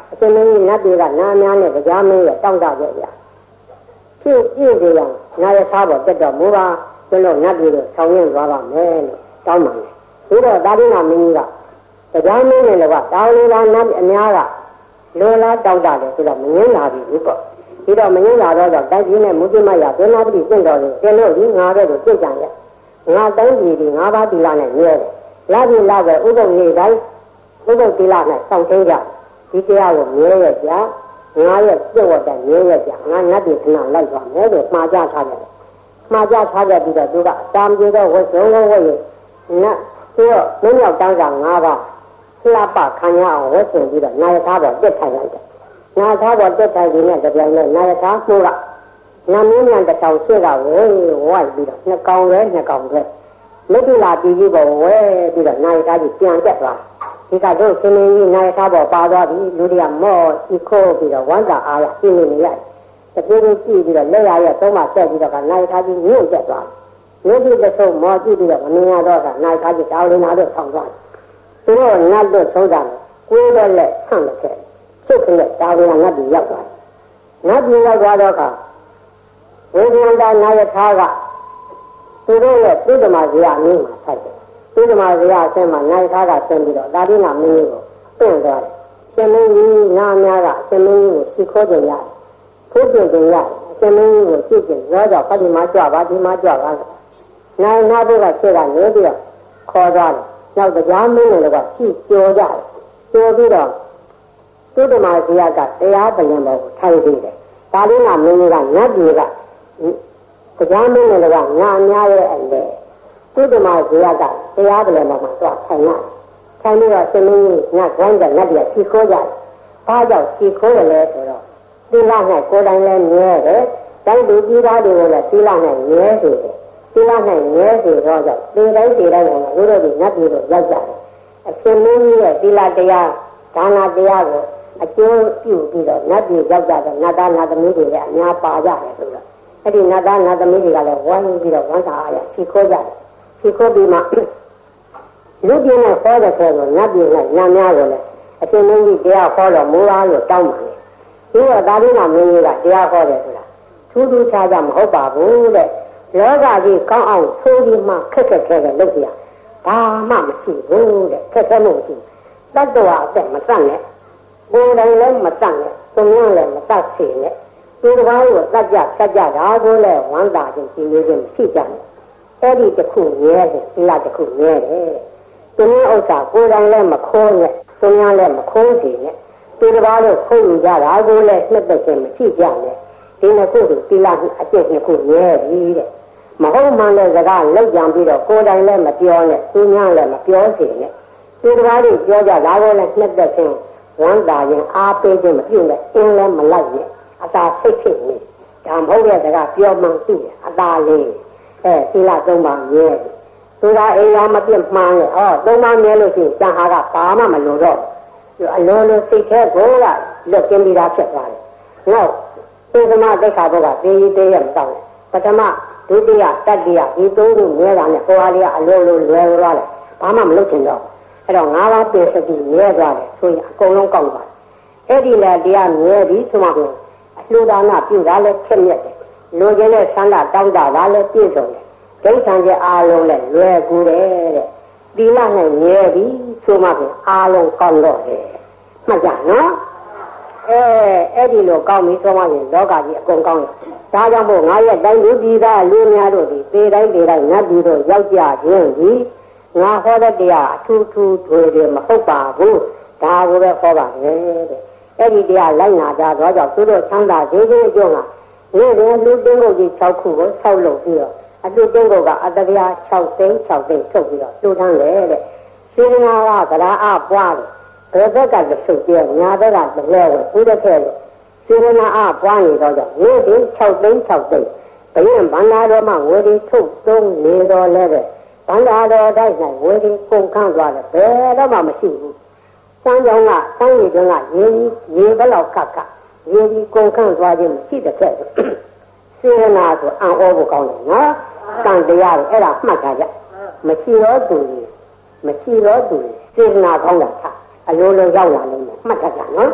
အရှင်မင်းကြီးနတ်တွေကနာများနဲ့တရားမင်းရဲ့တောင်းတကြကြဖြစ်ပြည့်ကြရနာရသားပေါ်တက်တော်မူပါကျွန်တော်နတ်ပြည်ကိုဆောင်ရင်သွားပါမယ်လို့တောင်းပါတယ်ဒီတော့သာသနာမင်းကြီးကတရားမင်းနဲ့လည်းကတာဝလနတ်အများကလောလားတောင်းတတယ်ဆိုတော့မငင်းလာပြီဘူးပေါ့ဒီတော့မငင်းလာတော့တိုက်ကြီးနဲ့မုဒိမယဘယ်နာတိကျင့်တော်တယ်ကျွန်တော်ဒီငါတဲ့ကိုကြိတ်ကြံရဲ့ငါတိုင်းပြည်ဒီ၅ပါးသီလနဲ့မြဲတယ်လာပြီလာပဲဥပုပ်နေ့တိုင်းဥပုပ်သီလနဲ့ဆောင်သိကြဒီတရားကိုမြဲရကြငါရဲ့ပြည့်ဝတဲ့မြဲရကြငါနတ်ပြည်ခဏလိုက်သွားမယ်လို့မှားကြထားတယ်မှားကြထားကြပြီးတော့သူကတာမပြေတော့ဝတ်စုံလုံးဝတ်ရနတ်သူကမင်းရောက်တန်းက၅ပါးလှပခံရအောင်ဝတ်ဆင်ပြီးတော့နာယသားပေါ်တက်ထိုင်လိုက်တယ်နာယသားပေါ်တက်ထိုင်ပြီးနဲ့တပြိုင်နဲ့နာယသားမှုကနမင်းမြန်တစ်ထောင်ရှေ့ကဝဲဝိုက်ပြီးတော့နှစ်ကောင်ပဲနှစ်ကောင်ပဲမိတ္တလာပြည်ကြီးပေါ်ဝဲပြီးတော့နာယသားကြီးပြန်တက်သွားဒီကတော့ရှင်မင်းကြီးနာယသားပေါ်ပါသွားပြီလူတွေကမော့ချီခိုးပြီးတော့ဝမ်းသာအားရပြင်းနေရတယ်တပြေးပြေးကြည့်ပြီးတော့လက်ရရဲ့သုံးမဆက်ပြီးတော့ကနာယသားကြီးညှို့တက်သွားမြစ်ကြီးတစ်ထုံမော်ကြည့်ပြီးတော့မမြင်ရတော့ကနာယသားကြီးတောင်းနေတာတော့ဆောင်းသွားသူတို့နတ်တို့သုံးတာကိုယ်တော့လက်ဆန့်လက်ခဲ့စုပ်ကလေးတာဝန်ကနတ်ပြည်ရောက်သွားနတ်ပြည်ရောက်သွားတော့ကဝိညာဉ်တော်နာယထာကသူတို့ရဲ့သုဒ္ဓမာဇေယအင်းမှာထိုက်တယ်သုဒ္ဓမာဇေယအဆင်းမှာနာယထာကဆင်းပြီးတော့ဒါတိနာမင်းကြီးကိုပင့်သွားတယ်ရှင်မင်းကြီးနာများကရှင်မင်းကြီးကိုရှိခိုးကြရတယ်ဖိုးပြကြရတယ်ရှင်မင်းကြီးကိုကြည့်ကြရောကြောင့်ဖတ်ဒီမှာကြွပါဒီမှာကြွပါနိုင်နာဘုရားရှေ့ကနေပြီးတော့ခေါ်သွားတယ်နောက်တရားမင်းတွေကကြည့်ကြောကြတယ်ကြောပြီးတော့သုဒ္ဓမာဇေယကတရားပလင်ပေါ်ကိုထိုင်သေးတယ်ဒါလေးကမင်းကြီးကနတ်ပြည်ကတရားမင်းတွေကငါအများရဲ့အလေသုဒ္ဓမာဇေယကတရားပလင်ပေါ်မှာသွားထိုင်ရတယ်ထိုင်ပြီးတော့ရှင်မင်းကြီးညခိုင်းတဲ့နတ်ပြည်ကချီခိုးကြတယ်ဘာကြောင့်ချီခိုးရလဲဆိုတော့သီလနဲ့ကိုယ်တိုင်လည်းမြဲတယ်တိုင်းလူကြီးသားတွေကိုလည်းသီလနဲ့မြဲစေတယ်သီလနဲ့မြဲစေတော့ကြောင့်ဒီတိုင်းကဘုရားကြီးနတ်ပြည်ကိုရောက်ကြတယ်အရှင်မင်းကြီးရဲ့သီလတရားဒါနတရားကိုအကျိုးပြုပြီးတော့နတ်ပြည်ရောက်ကြတဲ့နတ်သားနတ်သမီးတွေလည်းအများပါကြတယ်ဆိုတော့အဲ့ဒီနတ်သားနတ်သမီးတွေကလည်းဝိုင်းပြီးတော့ဝမ်းသာအားရချီခိုးကြတယ်ချီခိုးပြီးမှလူပြည်နဲ့ခေါ်တဲ့ခေါ်တော့နတ်ပြည်နဲ့ညများကိုလည်းအရှင်မင်းကြီးတရားခေါ်တော့မိုးလားလို့တောင်းပါလေဒီတော့ဒါလေးကမင်းကြီးကတရားခေါ်တယ်ဆိုတာထူးထူးခြားခြားမဟုတ်ပါဘူးတဲ့လောကကြီးကောင်းအောင်ဆိုးပြီးမှခက်ခက်ခဲခဲလုပ်ကြရဘာမှမရှိဘူးတဲ့ခက်ခဲမှုမရှိတတ္တဝါအသက်မတတ်နဲ့ဘုံတိုင်းလည်းမတတ်နဲ့သုံးရလည်းမတတ်စေနဲ့ဒီတစ်ပါးကိုတတ်ကြဖြတ်ကြတာကိုလည်းဝမ်းသာခြင်းကြည်လေးခြင်းမရှိကြနဲ့အဲ့ဒီတစ်ခုရဲတယ်သီလတစ်ခုရဲတယ်သူမျိုးဥစ္စာကိုယ်တိုင်လည်းမခိုးနဲ့သုံးရလည်းမခိုးစေနဲ့ဒီတစ်ပါးကိုခိုးယူကြတာကိုလည်းနှစ်သက်ခြင်းမရှိကြနဲ့ဒီနှစ်ခုကိုသီလအကျင့်နှစ်ခုရဲပြီတဲ့မဟုတ်မှလည်းစကားလောက်ကြံပြီးတော့ကိုယ်တိုင်လည်းမပြောနဲ့သူများလည်းမပြောစေနဲ့ဒီတစ်ပါးတွေပြောကြတာကိုလည်းနှစ်သက်ခြင်းဝမ်းသာရင်အားပေးခြင်းမပြုနဲ့အင်းလည်းမလိုက်နဲ့အသာစိတ်ဖြစ်နေဒါမဟုတ်တဲ့စကားပြောမှသိတယ်အသာလေးသီလသုံးပါးရဲသူကအိမ်ရောမပြတ်မှန်းရဲ့သုံးပါးမြဲလို့ရှိရင်ကျန်ဟာကဘာမှမလိုတော့အလိုလိုစိတ်แท้ကိုကလွတ်ကင်းပြီးသားဖြစ်သွားတယ်နောက်သေသမသိက္ခာဘုရားသေရသေးရမတောင်းနဲ့ပထမဒုတိယတတိယဒီသုံးခုမြဲတာနဲ့ဟိုဟာလေးကအလိုလိုလွယ်သွားတယ်ဘာမှမလုပ်ချင်တော့အဲ့တော့၅ပါးပြည့်စတိမြဲသွားတယ်ဆိုရင်အကုန်လုံးကောက်သွားအဲ့ဒီလေတရားမြဲပြီဆိုမှပြန်အလှူဒါနပြုတာလည်းဖြစ်မြတ်တယ်လိုချင်တဲ့ဆန္ဒတောင်းတတာလည်းပြည့်စုံတယ်ဒိဋ္ဌံကျအားလုံးလည်းလွယ်ကူတယ်တဲ့သီလနဲ့မြဲပြီဆိုမှပြန်အားလုံးကောင်းတော့တယ်မှတ်ကြနော်အဲ့ဒီလိုကောင်းပြီဆိုမှရင်လောကကြီးအကုန်ကောင်းတယ်ဒါကြောင့်မို့ငါရဲ့တိုင်းလူပြည်သားလူများတို့ဒီပေတိုင်းနတ်ပြည်တို့ရောက်ကြခြင်းဒီငါဟောတဲ့တရားအထူးထူးတွေမဟုတ်ပါဘူးဒါကိုပဲဟောပါတယ်တဲ့အဲ့ဒီတရားလိုက်နာကြတော့ကြောင့်သူတို့ချမ်းသာစေခြင်းအကျိုးကနေ့စဉ်လူတင်းကုတ်ကြီး6ခုကိုဆောက်လုပ်ပြီးတော့အလူတင်းကုတ်ကအတ္တရာ6သိန်းထုတ်ပြီးတော့လူထမ်းတယ်တဲ့ရှင်ငါကဗလာအပွားတယ်ဘယ်ဘက်ကလည်းထုတ်ပြညာဘက်ကလည်းလဲဦးတဲ့ခဲ့လို့ရှင်ငါအပွားနေတော့ကြောင့်နေ့စဉ်6သိန်းဘယင်ဘန္နာတော်မှာဝေဒီထုတ်သုံးနေတော်လဲတဲ့ဘန္နာတော်တိုက်၌ဝေဒီကုန်ခန့်သွားတယ်ဘယ်တော့မှမရှိဘူးစမ်းကြောင်းကစမ်းရည်ကရေဘလောက်ခက်ရေဒီကုန်ခန့်သွားခြင်းမရှိတဲ့ခဲ့စေနာဆိုအံ့ဩဖို့ကောင်းတယ်နော်ကံတရားတွေအဲ့ဒါမှတ်ထားကြမရှိတော့သူစေနာကောင်းတာအလိုလိုရောက်လာလိမ့်မယ်မှတ်ထားကြနော်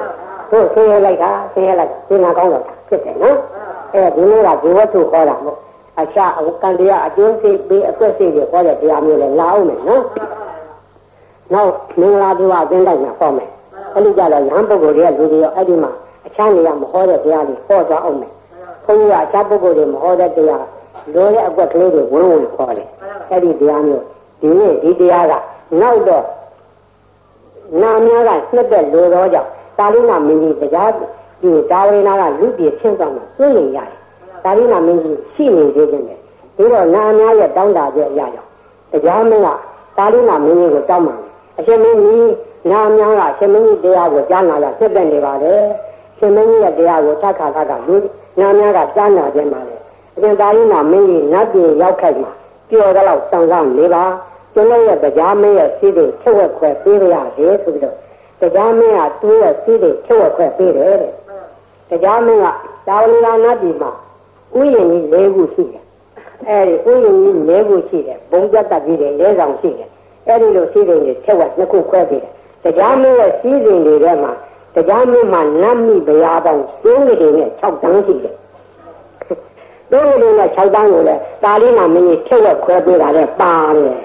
တို့ဆင်းရဲလိုက်တာဆင်းရဲလိုက်သင်္ဃာကောင်းတော့ဖြစ်တယ်နော်အဲဒီလိုကဒီဝတ္ထုခေါ်တာမို့အခြားကံတရားအကျိုးစိတ်ပေးအကွက်စိတ်တွေခေါ်တဲ့တရားမျိုးလည်းလာအောင်မယ်နော်နောက်မင်္ဂလာဒီဝအသင်းတိုင်းမှာဟောမယ်အဲ့ဒီကြတော့ရဟန်းပုဂ္ဂိုလ်တွေကလူတွေရောအဲ့ဒီမှာအခြားနေရာမဟောတဲ့တရားတွေဟောသွားအောင်မယ်ဘုန်းကြီးကအခြားပုဂ္ဂိုလ်တွေမဟောတဲ့တရားလိုတဲ့အကွက်ကလေးတွေဝန်းဝန်းခေါ်တယ်အဲ့ဒီတရားမျိုးဒီနေ့ဒီတရားကနောက်တော့နာမည်ကနှစ်သက်လိုတော့ကြောင့်သာလိနာမင်းကြီးတရားဒီဒါဝိနာကလူပြည်ချင်းဆောင်မှာသိရင်ရတယ်သာလိနာမင်းကြီးရှိနေသေးတယ်ဒီတော့နာမည်ရဲ့တောင်းတာကြအရာကြောင့်တရားမင်းကသာလိနာမင်းကြီးကိုတောင်းပါအရှင်မင်းကြီးနာမည်ကအရှင်မင်းကြီးတရားကိုကြားနာရဆက်သက်နေပါတယ်ရှင်မင်းကြီးရဲ့တရားကိုသက္ခါကလူနာမည်ကကြားနာခြင်းပါလေအရှင်သာလိနာမင်းကြီးနတ်ပြည်ရောက်ခိုက်မှာပြောတော့စောင့်ဆောင်နေပါကျွန်တော်ရဲ့တရားမင်းရဲ့စီးတဲ့ချက်ဝက်ခွဲပေးရရတယ်ဆိုပြီးတော့တရားမင်းကသူ့ရဲ့စီးတဲ့ချက်ဝက်ခွဲပေးတယ်တဲ့တရားမင်းကတာဝလီလာနတ်ပြည်မှာဥယျာဉ်ကြီး၄ခုရှိတယ်အဲဒီဥယျာဉ်ကြီး၄ခုရှိတယ်ဘုံပြတ်တက်ပြီးတယ်၄ဆောင်ရှိတယ်အဲဒီလိုစီးတဲ့ချက်ဝက်နှစ်ခုခွဲပေးတယ်တရားမင်းရဲ့စီးတဲ့တွေထဲမှာတရားမင်းမှာနတ်မိဗျာပေါင်း၃ကလေးနဲ့6တန်းရှိတယ်၃ကလေးနဲ့6တန်းကိုလည်းတာလိနာမင်းကြီးချက်ဝက်ခွဲပေးတာလည်းပါတယ်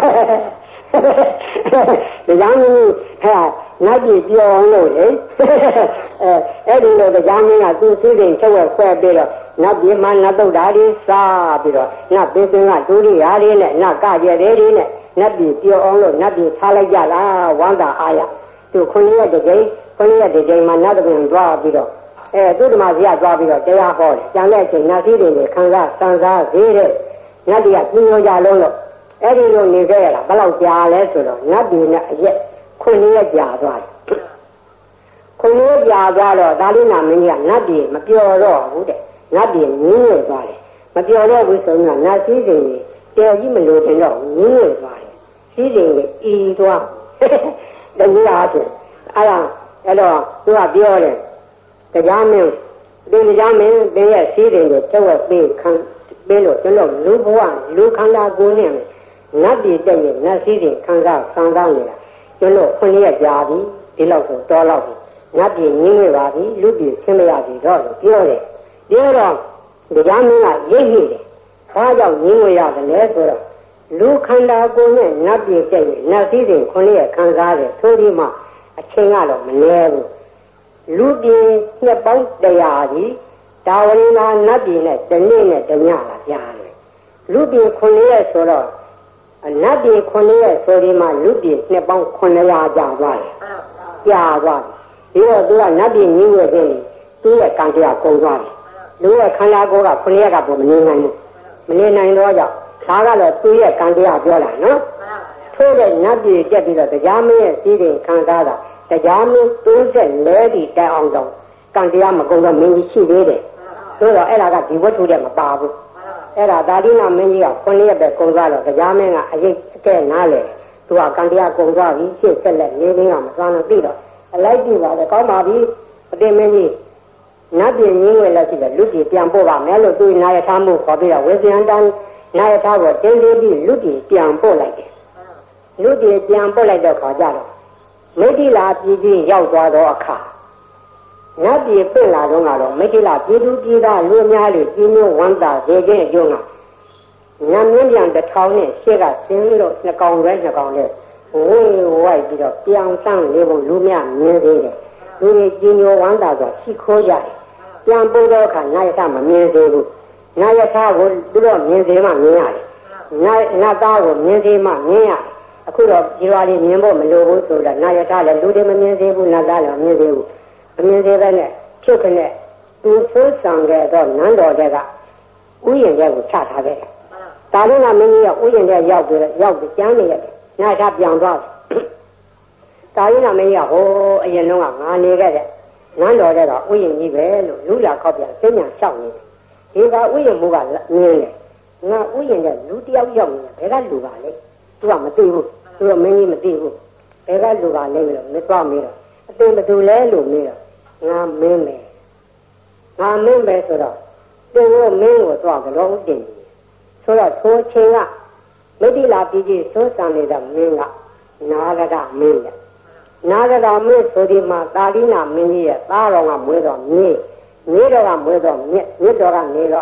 တရားမင်းဟာနတ်ပြည်ပြောင်းလို့လေအဲ့ဒီလိုတရားမင်းကသူစီးတဲ့ချက်ဝက်ခွဲပေးတော့နတ်ပြည်မှာနတ်တုတ်ဓာတ်တွေစားပြီးတော့နတ်ပေးစင်ကဒုရိယာတွေနဲ့နတ်ကကြဲတွေနဲ့နတ်ပြည်ပြောင်းလို့နတ်ပြည်ထားလိုက်ကြတာဝမ်းသာအားရသူ9ရက်တကြိမ်မှာနတ်တပင်သွားပြီးတော့သူဓမ္မစီကသွားပြီးတော့တရားဟောတယ်ကျန်တဲ့အချိန်နတ်ကြီးတွေခံစားစံစားသေးတယ်နတ်တွေကပြင်းရောကြလုံးလို့အဲ့ဒီလိုနေခဲ့ရတာဘယ်လောက်ကြာလဲဆိုတော့နတ်ပြည်နဲ့အရက်9ရက်ကြာသွားတယ်9ရက်ကြာသွားတော့ဒါလိနာမင်းကြီးကနတ်ပြည်မပျော်တော့ဘူးတဲ့နတ်ပြည်ငင်းရသွားတယ်မပျော်တော့ဘူးဆိုရင်နတ်စည်းစိမ်တွေတဲကြီးမလို့တင်တော့ငင်းရသွားတယ်စည်းစိမ်တွေအီသွားတကယ်အားဖြင့်အဲ့တော့သူကပြောတယ်တရားမင်းတရားမင်းရဲ့စည်းစိမ်တွေချက်ဝက်ပေးလို့ကျွန်တော်လူဘဝလူခန္ဓာကိုယ်နဲ့နတ်ပြည်တက်ရဲ့နတ်စည်းစိမ်ခံစားနေတာကျွန်တော်9ရက်ကြာပြီဒီလောက်ဆိုတော်လောက်ပြီနတ်ပြည်ငင်းခဲ့ပါပြီလူပြည်ဆင်းမရပြီတော့လို့ပြောတယ်ပြောတော့တရားမင်းကရိပ်မိတယ်ဘာကြောင့်ငင်းဝရတယ်လဲဆိုတော့လူခန္ဓာကိုယ်နဲ့နတ်ပြည်တက်ရဲ့နတ်စည်းစိမ်9ရက်ခံစားတယ်ဆိုဒီမှာအချိန်ကတော့မလဲဘူးလူပြည်နှစ်ပေါင်း100ကြီးတာဝရဏနတ်ပြည်နဲ့တနေ့နဲ့တညလာကြားတယ်လူပြည်9ရက်ဆိုတော့နတ်ပြည်9ရက်ဆိုဒီမှာလူပြည်နှစ်ပေါင်း900ကြာသွားတယ်ကြာသွားပြီပြီးတော့သူကနတ်ပြည်ငင်းဝဲခြင်းသူ့ရဲ့ကံတရားကုန်သွားတယ်လူရဲ့ခန္ဓာကိုယ်က9ရက်ကပုံမနေနိုင်ဘူးမနေနိုင်တော့ကြောင့်ဒါကတော့သူ့ရဲ့ကံတရားပြောတာနော်ထို့တဲ့နတ်ပြည်တက်ပြီးတော့တရားမင်းရဲ့စီးတဲ့ခံစားတာတရားမင်း34ဒီတိုင်အောင်တော့ကံတရားမကုန်တော့မင်းကြီးရှိသေးတယ်ဆိုတော့အဲ့ဒါကဒီဝတ္ထုတဲ့မပါဘူးအဲ့ဒါဒါလိနာမင်းကြီးက9ရက်ပဲကုန်သွားတော့တရားမင်းကအရေးအကဲနားလေသူကကံတရားကုန်သွားပြီရှေ့ဆက်လက်နေနေကမသွားတော့ပြီးတော့အလိုက်ပြီပါလေကောင်းပါပြီအတင်မင်းကြီးနတ်ပြည်ငင်းဝဲလို့ရှိတယ်လူပြည်ပြန်ပို့ပါမယ်လို့သူနာယထာမှုခေါ်ပြီးတော့ဝေဇယံတန်နာယထာကိုတင်းသေးပြီးလူပြည်ပြန်ပို့လိုက်တယ်လူပြည်ပြန်ပို့လိုက်တော့ခေါ်ကြတော့မိတိလာပြည်ကြီးရောက်သွားတော့အခါနတ်ပြည်ပြင့်လာတော့ကတော့မိတိလာပြည်သူပြည်သားလူများတွေပြည်မျိုးဝမ်းသာစေခြင်းအကျိုးကညမင်းပြန်1000နဲ့ရှေ့ကဆင်းလို့2ကောင်ဝိုင်းဝိုက်ပြီးတော့ပြောင်းစမ်းလေးပုံလူများမြင်သေးတယ်လူတွေပြည်မျိုးဝမ်းသာဆိုရှိခိုးကြတယ်ပြန်ပို့တော့အခါနာယထမမြင်သေးဘူးနာယထကိုသူတို့မြင်သေးမှမြင်ရတယ်နတ်သားကိုမြင်သေးမှမြင်ရတယ်အခုတော့ဒီလိုလေးမြင်ဖို့မလိုဘူးဆိုတော့နာယထလည်းလူတွေမမြင်သေးဘူးနတ်သားလည်းမမြင်သေးဘူးမမြင်သေးပဲနဲ့ဖြစ်ခနဲ့သူဆိုးဆောင်ခဲ့တော့နန်းတော်တဲ့ကဥယျာဉ်တဲ့ကိုချထားခဲ့တယ်ဒါလည်းကမင်းကြီးကဥယျာဉ်တဲ့ရောက်ပြီးကျမ်းနေရတယ်နာယထပြောင်းသွားတယ်ဒါရင်ကမင်းကြီးကဟိုအရင်တော့ငါနေခဲ့တဲ့နန်းတော်တဲ့ကဥယျာဉ်ကြီးပဲလို့လူလာခောက်ပြန်သိညာလျှောက်နေတယ်ဒီကဥယျာဉ်မိုးကမြင်တယ်ငါဥယျာဉ်တဲ့လူတယောက်ရောက်နေတယ်ဘယ်ကလူပါလဲသူကမသိဘူးသူကမင်းကြီးမသိဘူးဘယ်ကလူပါလဲလို့မသွားမေးတော့အတင်ဘယ်သူလဲလို့မေးတော့ငါမင်းပဲဆိုတော့တင်လို့မင်းကိုသွားကြတော့တင်ဆိုတော့သိုးချင်းကမိတိလာပြည်ကြီးသိုးစံနေတာမင်းကနာရဒမင်းလေနာဂရာမေဆိုဒီမှာသာလိနာမင်းကြီးရဲ့သားတော်ကမွေးတော်မြေတော်ကမွေးတော်မြစ်တော်ကနေတော့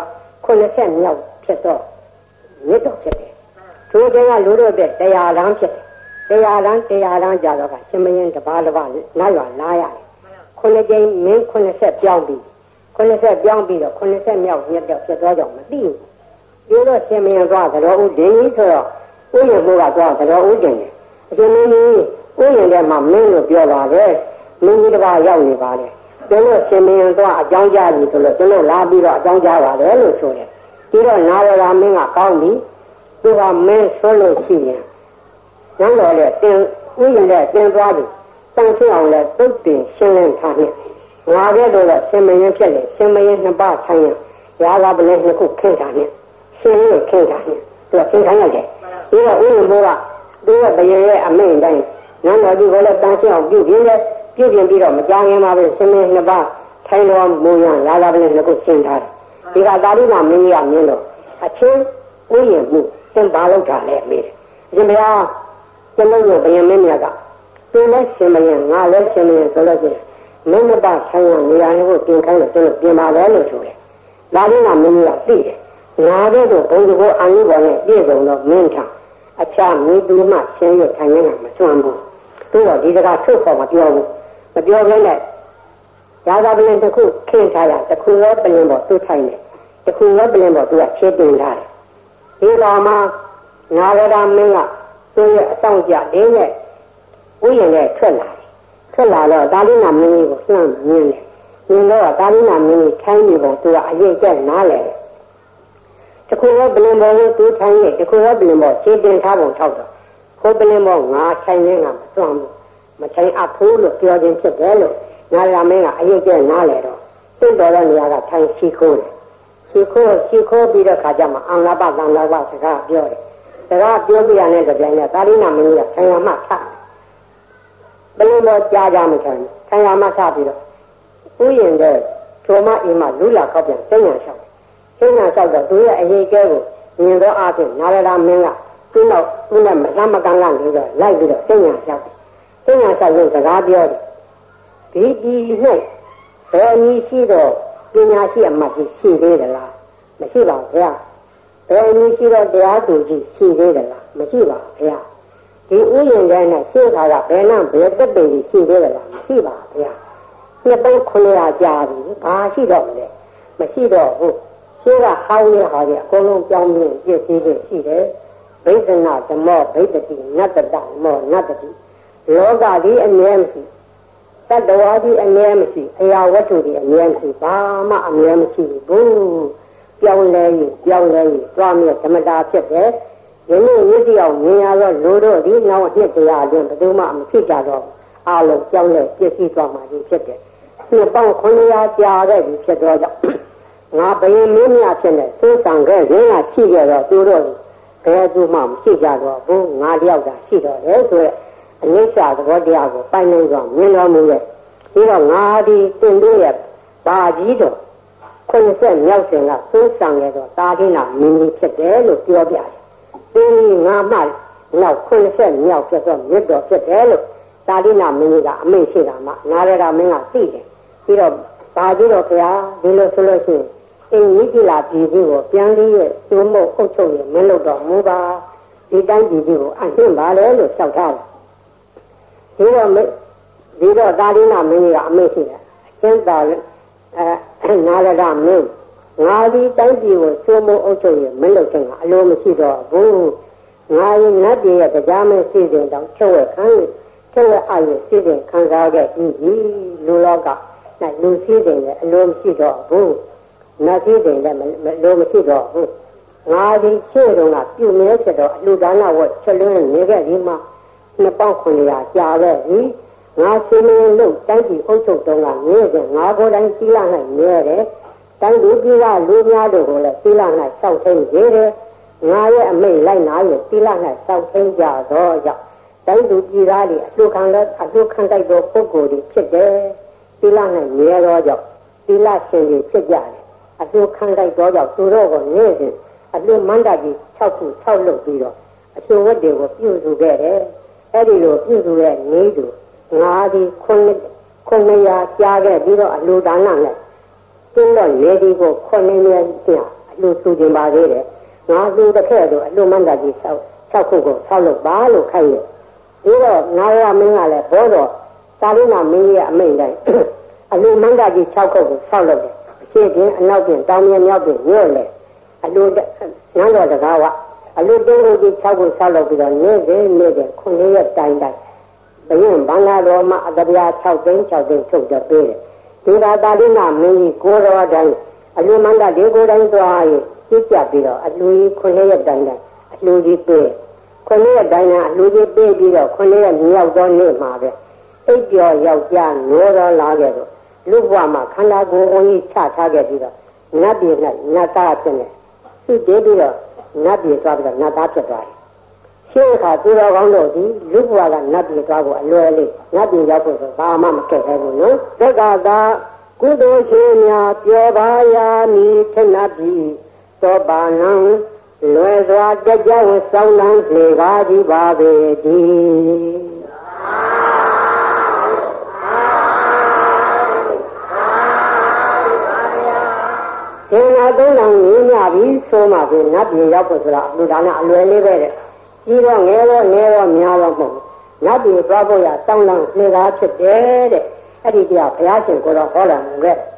90မြောက်ဖြစ်တော့မြစ်တော်ဖြစ်တယ်ထိုးတဲ့ကလူတို့တဲ့တရားလမ်းဖြစ်တယ်တရားလမ်းကြတော့ကရှင်မင်းတပါးနောက်ရွာလာရတယ်9ကြိမ်မင်း90ပြောင်းပြီးတော့90မြောက်မြစ်တော်ဖြစ်တော့ကြောင့်မသိဘူးပြောတော့ရှင်မင်းသွားတော်ဦးဒင်းကြီးဆိုတော့ဥယျာဉ်ဘုရားသွားတော်ဦးတင်တယ်အရှင်မင်းကြီးဥယျာဉ်ထဲမှာမင်းလို့ပြောပါတယ်မင်းကြီးတစ်ပါးရောက်နေပါတယ်ကျွန်တော်ရှင်မင်းသွားအကြောင်းကြားပြီဆိုလို့ကျွန်တော်လာပြီးတော့အကြောင်းကြားပါတယ်လို့ဆိုတယ်ပြီးတော့နာရရာမင်းကကောင်းပြီသူကမင်းဆွလို့ရှိရင်ညောင်းတော်လည်းတင်ဥယျာဉ်ထဲတင်သွားပြီတန်ရှင်းအောင်လည်းသုတ်တင်ရှင်းလင်းထားနှင့်ငါကဲ့သို့တော့ရှင်မင်းဖြစ်လေရှင်မင်းနှစ်ပါးထိုင်ရရာလာပလဲနှစ်ခုခင်းထားနှင့်ရှင်းလို့ခင်းထားနှင့်သူကခင်းခိုင်းရတယ်ပြီးတော့ဥယျာဉ်ဘုရားသူကဘယင်ရဲ့အမိန့်တိုင်းနန်းတော်ကြီးကလည်းတန်ရှင်းအောင်ပြုပြင်ပြီးတော့မကြခင်မှာပဲရှင်မင်းနှစ်ပါးထိုင်တော်မူရန်လာပလဲနှစ်ခုရှင်းထားတယ်ဒီကသာလိနာမင်းကြီးကမြင်တော့အချင်းဥယျာဉ်မှုသင်ဘာလုပ်တာလဲမေးတယ်အရှင်ဘုရားကျွန်တော်တို့ဘယင်မင်းမြတ်ကသူလည်းရှင်မင်းငါလည်းရှင်မင်းဆိုလို့ရှိရင်မင်းနှစ်ပါးထိုင်ရနေရာကိုပြင်ခိုင်းလို့ကျွန်တော်ပြင်ပါလဲလို့ဆိုတယ်သာလိနာမင်းကြီးကသိတယ်ငါတို့ဘုံကိုအာရုံပေါ်နဲ့ပြည့်စုံတော့မင်းထအခြားမိသူမှရှင်းရထိုင်နေတာမစွမ်းဘူးသူတော့ဒီစကားထုတ်ဖို့မပြောဘူးမပြောဘဲနဲ့ရာဇပလင်တစ်ခုခင်းထားရတစ်ခုရောပလင်ပေါ်သူ့ထိုင်တယ်တစ်ခုရောပလင်ပေါ်သူကခြေတင်ထားတယ်ဒီတော်မှာနာရတာမင်းကသူ့ရဲ့အဆောင်ကြလေးနဲ့ဥယျာဉ်နဲ့ထွက်လာတော့သာလိနာမင်းကြီးကိုလှမ်းမြင်တယ်မြင်တော့သာလိနာမင်းကြီးထိုင်းနေပုံသူကအရေးကျက်နားလဲတခုရောပလင်ပေါ်ကိုသူထိုင်းရဲ့တခုရောပလင်ပေါ်ခြေတင်ထားပုံထောက်တော့ခိုးပလင်ပေါ်ငါထိုင်းနေတာမစွမ်းဘူးမထိုင်းအဖိုးလို့ပြောခြင်းဖြစ်တယ်လို့နာရမင်းကအရေးကျက်နားလဲတော့တင့်တော်တဲ့နေရာကထိုင်းရှိခိုးတယ်ရှိခိုးပြီးတော့ခါကြမှာအင်္ဂလာပသံလာပစကားပြောတယ်စကားပြောပြရတဲ့ကြိုင်နဲ့သာလိနာမင်းကြီးကထိုင်ရမှထပလင်ပေါ်ကြားမထိုင်ထိုင်ရမှထပြီးတော့ဥယျာဉ်တဲ့ထိုမအိမ်မှာလူလာခောက်ပြန်စိတ်ညာလျှောက်တော့သူရဲ့အရေးကဲကိုမြင်တော့အပြင်နာရတာမင်းကသူ့နဲ့မလမ်းမကန်းကနေတော့လိုက်ပြီးတော့စိတ်ညာလျှောက်လို့စကားပြောတယ်ဒီနဲ့ဘယ်နည်းရှိတော့ပညာရှိအမှတ်ကြီးရှိသေးသလားမရှိပါဘူးဗျာဘယ်နည်းရှိတော့တရားသူကြီးရှိသေးသလားမရှိပါဘူးဗျာဒီဥယျာဉ်တိုင်းနဲ့ရှင်းထားတာဘယ်နဲ့ဘယ်တက်ပင်ကြီးရှိသေးသလားမရှိပါဘူးဗျာနှစ်ပေါင်း900ကြာပြီဘာရှိတော့မလဲမရှိတော့ဘူးရှင်းကဟောင်းနေဟာကြီးအကုန်လုံးပြောင်းပြီးပြည့်စည်လို့ရှိတယ်ဗိဒနာဓမ္မောဗိဒတိနတ္တတမောနတ္တတိလောကကြီးအမြဲမရှိတတ္တဝါကြီးအမြဲမရှိအရာဝတ္ထုကြီးအမြဲမရှိဘာမှအမြဲမရှိဘူးပြောင်းလဲသွားမြဲဓမ္မတာဖြစ်တယ်ယနေ့မြစ်တရားမြင်ရတော့လူတို့ဒီနောက်နှစ်တရားအတွင်းဘယ်သူမှမရှိကြတော့အာလုံးကြောင်းလဲပြည့်စည်သွားမှကြီးဖြစ်တယ်နှစ်ပေါင်း900ကြာခဲ့ပြီဖြစ်တော့ကြောင့်ငါဘယင်မင်းများဖြစ်နေသိစံခဲ့ရင်းကရှိကြတော့သူတို့ဘယ်သူမှမရှိကြတော့ဘူးငါတယောက်သာရှိတော့တယ်ဆိုရဲအနိစ္စသဘောတရားကိုပိုင်နိုင်စွာမြင်တော်မူရဲ့ပြီးတော့ငါဒီတင်တို့ရဲ့ပါကြီးတော့90မြောက်စဉ်ကသိစံခဲ့တော့တာဒိနာမင်းကြီးဖြစ်တယ်လို့ပြောပြတယ်ဒီငါမှနောက်90မြောက်ဖြစ်တော့မြတ်တော်ဖြစ်တယ်လို့တာဒိနာမင်းကြီးကအမိန့်ရှိတာမှနာရတာမင်းကသိတယ်ပြီးတော့ပါကြီးတော့ခင်ဗျာဒီလိုဆိုလို့ရှိရင်အင်းမိတိလာပြည်ကြီးကိုပြန်လေးရဲ့သွမို့အုပ်ချုပ်ရမင်းလို့တော့မူပါဒီတိုင်းပြည်ကြီးကိုအနှင်းပါလေလို့လျှောက်ထားတယ်ဒီတော့သာလိနာမင်းကြီးကအမိန့်ရှိတယ်အချင်းသာနာရတာမင်းငါဒီတိုင်းပြည်ကိုသွမို့အုပ်ချုပ်ရမင်းလို့ချင်းကအလိုမရှိတော့ဘူးငါရင်ငါတည်းရဲ့ကြားမင်းစီစဉ်တောင်ချုပ်ရအားရစီစဉ်ခံစားခဲ့ပြီးလူလောကနဲ့လူစီစဉ်လည်းအလိုမရှိတော့ဘူးနတ်ကြီးတွေလည်းလိုမရှိတော့ဘူးငါဒီရှေ့တုန်းကပြုနေဖြစ်တော့အလူဒါနဝတ်ချက်လွန်းနေခဲ့ဒီမှာနှစ်ပေါင်း900ကြာပဲဒီငါရှင်မင်းလို့တိုင်းပြည်အုပ်ချုပ်တုန်းကနေစဉ်ငါကိုယ်တိုင်သီလ၌နေရတယ်တိုင်းပြည်ပြည်ကလူများတို့ကိုလည်းသီလ၌စောင့်ထိန်နေတယ်ငါရဲ့အမိန့်လိုက်နာရင်သီလ၌စောင့်ထိန်ကြတော့ကြောင့်တိုင်းပြည်ပြည်သားတွေအလှခံတိုက်သောပုဂ္ဂိုလ်တွေဖြစ်တယ်သီလ၌နေတော့ကြောင့်သီလရှင်တွေဖြစ်ကြတယ်အလှခံတိုက်တော့ကြောင့်သူတို့ကိုနေစဉ်အလှမန္တကြီး6ခု6လုပ်ပြီးတော့အရှင်ဝတ်တွေကိုပြုစုခဲ့တယ်အဲ့ဒီလိုပြုစုရဲ့နေသူငါဒီ900ကြားခဲ့ပြီးတော့အလူဒါနနဲ့တင်းတော့လေဒီကို900ပြအလူစုခြင်းပါသေးတယ်ငါလူတစ်ခဲ့တော့အလူမန္တကြီး6ခုကိုဆောက်လုပ်ပါလို့ခိုင်းတယ်ပြီးတော့နာရမင်းကလည်းဘောတော့သာလိနာမင်းရဲ့အမိန့်တိုင်းအလူမန္တကြီး6ခုကိုဆောက်လုပ်တယ်အရှိချင်းအနောက်ပြင်တောင်ပြင်မြောက်ပြင်ညွှန်လေအလူနန်းတော်တကားကအလူတင်းကိုကြီး6ခုဆောက်လုပ်ပြီးတော့နေ့9ရက်တိုင်ဘယင်းဘင်္ဂါတော်မှာအတပြား6သိန်းထုတ်တယ်ပေးတယ်ဒီသာသာလိနာမင်းကြီးကိုတော်တိုင်းအလူမန္တလေးကိုတိုင်းသွားရင်ကြည့်ကြပြီးတော့အလူကြီး9ရက်တိုင်အလူကြီးပေး9ရက်တိုင်အလူကြီးပေးပြီးတော့9ရက်မြောက်သောနေ့မှာပဲအိပ်ကျော်ယောက်ျားနိုးတော်လာခဲ့တော့လူဘဝမှာခန္ဓာကိုယ်ကြီးချထားခဲ့ပြီးတော့နတ်ပြည်၌နတ်သားဖြစ်နေသူတည်ပြီးတော့နတ်ပြည်သွားပြီးတော့နတ်သားဖြစ်သွားတယ်ရှင်းခါသူတော်ကောင်းတို့ဒီလူဘဝကနတ်ပြည်သွားဖို့အလွယ်လေးနတ်ပြည်ရောက်ဖို့ဆိုဘာမှမခက်ခဲဘူးနော်တက္ကသာကုသိုလ်ရှင်များပြောပါရာနီထနတ်ပြည်သောပါဏံလွယ်စွာတကြဝစောင်းလန်းလေကားကြီးပါပေဒီဒီနာသုံးလငင်းမြပြီဆိုမှပြီနတ်ပြည်ရောက်ဖို့ဆိုတာလူဒါနအလွယ်လေးပဲတဲ့ကြီးတော့ငယ်တော့များတော့မဟုတ်နတ်ပြည်သွားဖို့ရစောင်းလန်းလေကားဖြစ်တယ်တဲ့အဲ့ဒီတရားဘုရားရှင်ကိုတော့ဟောလာတယ်တဲ့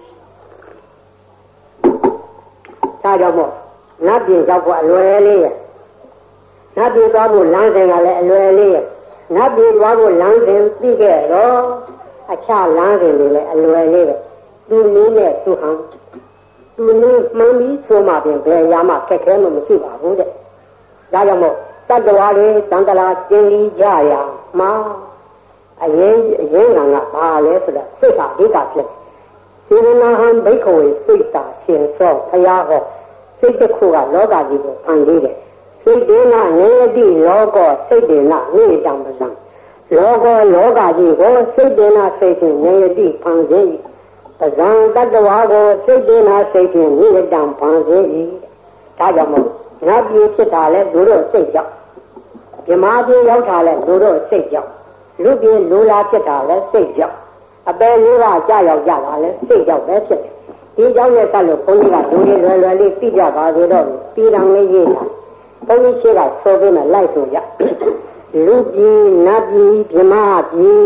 ဒါကြောင့်မို့နတ်ပြည်ရောက်ဖို့အလွယ်လေးရနတ်ပြည်သွားဖို့လမ်းစဉ်ကလည်းအလွယ်လေးရနတ်ပြည်သွားဖို့လမ်းစဉ်သိခဲ့တော့အခြားလမ်းစဉ်တွေလည်းအလွယ်လေးပဲသူနည်းနဲ့သူဟန်သူနည်းမှန်ပြီးဆိုမှပြင်ဘယ်ရာမှခက်ခဲမှမရှိပါဘူးတဲ့ဒါကြောင့်မို့တတ္တဝါတွေတန်တလာကျင်းပြီးကြရမှာအရင်ကဘာလဲဆိုတာစိတ်ဟာဒိဋ္ဌာဖြစ်စေရနာဟံဘိက္ခဝေစိတ်သာရှင်သောဘုရားဟောစိတ်တစ်ခုကလောကကြီးကိုဖန်ပြီးတယ်စိတ်ဒေနာနေတိလောကောစိတ်ဒေနာနေတံပဇံလောကကြီးကိုစိတ်ဒေနာစိတ်ဖြင့်နေတိဖန်စေပဇံတတ္တဝါကိုစိတ်ဒေနာစိတ်ဖြင့်နေတံဖန်စေဒါကြောင့်မို့နတ်ပြည်ဖြစ်တာလဲလူတို့စိတ်ကြောင့်မြမပြည်ရောက်တာလဲလူတို့စိတ်ကြောင့်လူပြည်လူလာဖြစ်တာလဲစိတ်ကြောင့်အပယ်လေးပါးကြာရောက်ကြတာလဲစိတ်ကြောင့်ပဲဖြစ်တယ်ဒီကြောင့်လည်းဆက်လို့ဘုန်းကြီးကလူတွေလွယ်လွယ်လေးသိကြပါသေးတော့ပြည်တော်လေးရေးတာဘုန်းကြီးရှိကဆိုပေးမယ်လိုက်ဆိုကြလူပြည်နတ်ပြည်မြမပြည်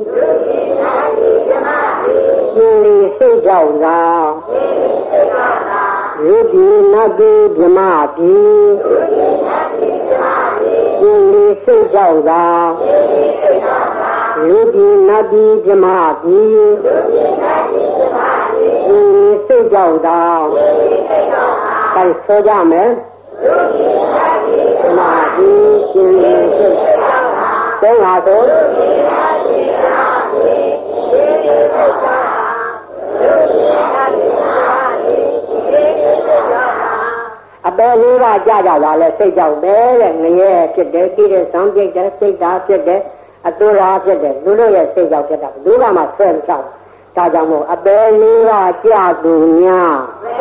ရှင်လီစိတ်ကြောင့်သာလူပြည်နတ်ပြည်မြမပြည်ရှင်လီစိတ်ကြောင့်သာလူပြည်နတ်ပြည်မြမပြည်ရှင်လီစိတ်ကြောင့်သာကိုယ်ဆိုကြမယ်လူပြည်နတ်ပြည်မြမပြည်ရှင်လီစိတ်သုံးပါတော့အပယ်လေးပါးကြာကြတာလဲစိတ်ကြောင့်ပဲတဲ့ငရဲဖြစ်တယ်ပြီးတဲ့ဇံပြိတ်တယ်စိတ်ဓာတ်ဖြစ်တယ်အတူရာဖြစ်တယ်လူတို့ရဲ့စိတ်ကြောင့်ဖြစ်တာလူကမှဆွဲမချဘူးဒါကြောင့်မို့အပယ်လေးပါးကြာသူများ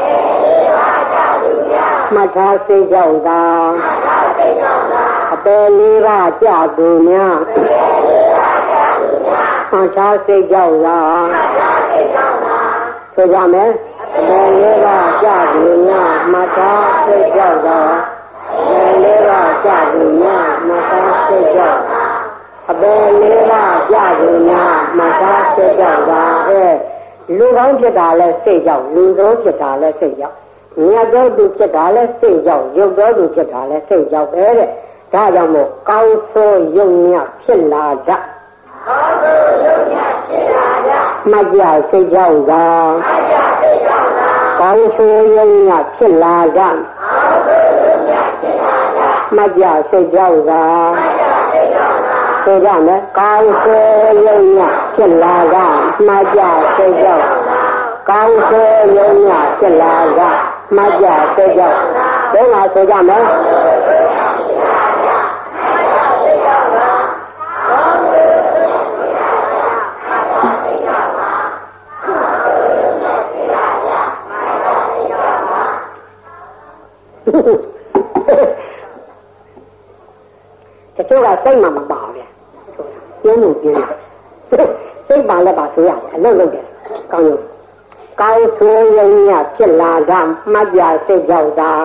မှတ်ထားစိတ်ကြောင့်သာအပယ်လေးပါးကြာသူများမှတ်ထားစိတ်ကြောင့်သာဆိုကြမယ်အပယ်လေးပါးကြာသူများမှတ်ထားစိတ်ကြောင့်သာအပယ်လေးပါးကြာသူများမှတ်ထားစိတ်ကြောင့်အပယ်လေးပါးကြာသူများမှတ်ထားစိတ်ကြောင့်သာလူကောင်းဖြစ်တာလဲစိတ်ကြောင့်လူသောဖြစ်တာလဲစိတ်ကြောင့်မြတ်သောသူဖြစ်တာလဲစိတ်ကြောင့်ရုပ်သောသူဖြစ်တာလဲစိတ်ကြောင့်ပဲတဲ့ဒါကြောင့်မို့ကောင်းဆိုးယုံညဖြစ်လာတတ်ကောင်းဆိုးယုံညဖြစ်လာတတ်မကြစိတ်ကြောင့်သာကောင်းဆိုးယုံညဖြစ်လာတတ်မကြစိတ်ကြောင့်သာဆိုကြမယ်ကောင်းဆိုးယုံညဖြစ်လာတတ်မကြစိတ်ကြောင့်ကောင်းဆိုးယုံညဖြစ်လာတတ်မကြစိတ်ကြောင့်ဘယ်မှာဆိုကြမယ်တချို့ကစိတ်မှမပါဘူးလေဆိုတာပြင်းမှုပြင်းတယ်ပါလက်ပါဆိုရတယ်အလုံးလုံးတယ်ကောင်းကောင်းဆိုရင်ညဖြစ်လာတာမှတ်ပြစိတ်ကြောက်တာ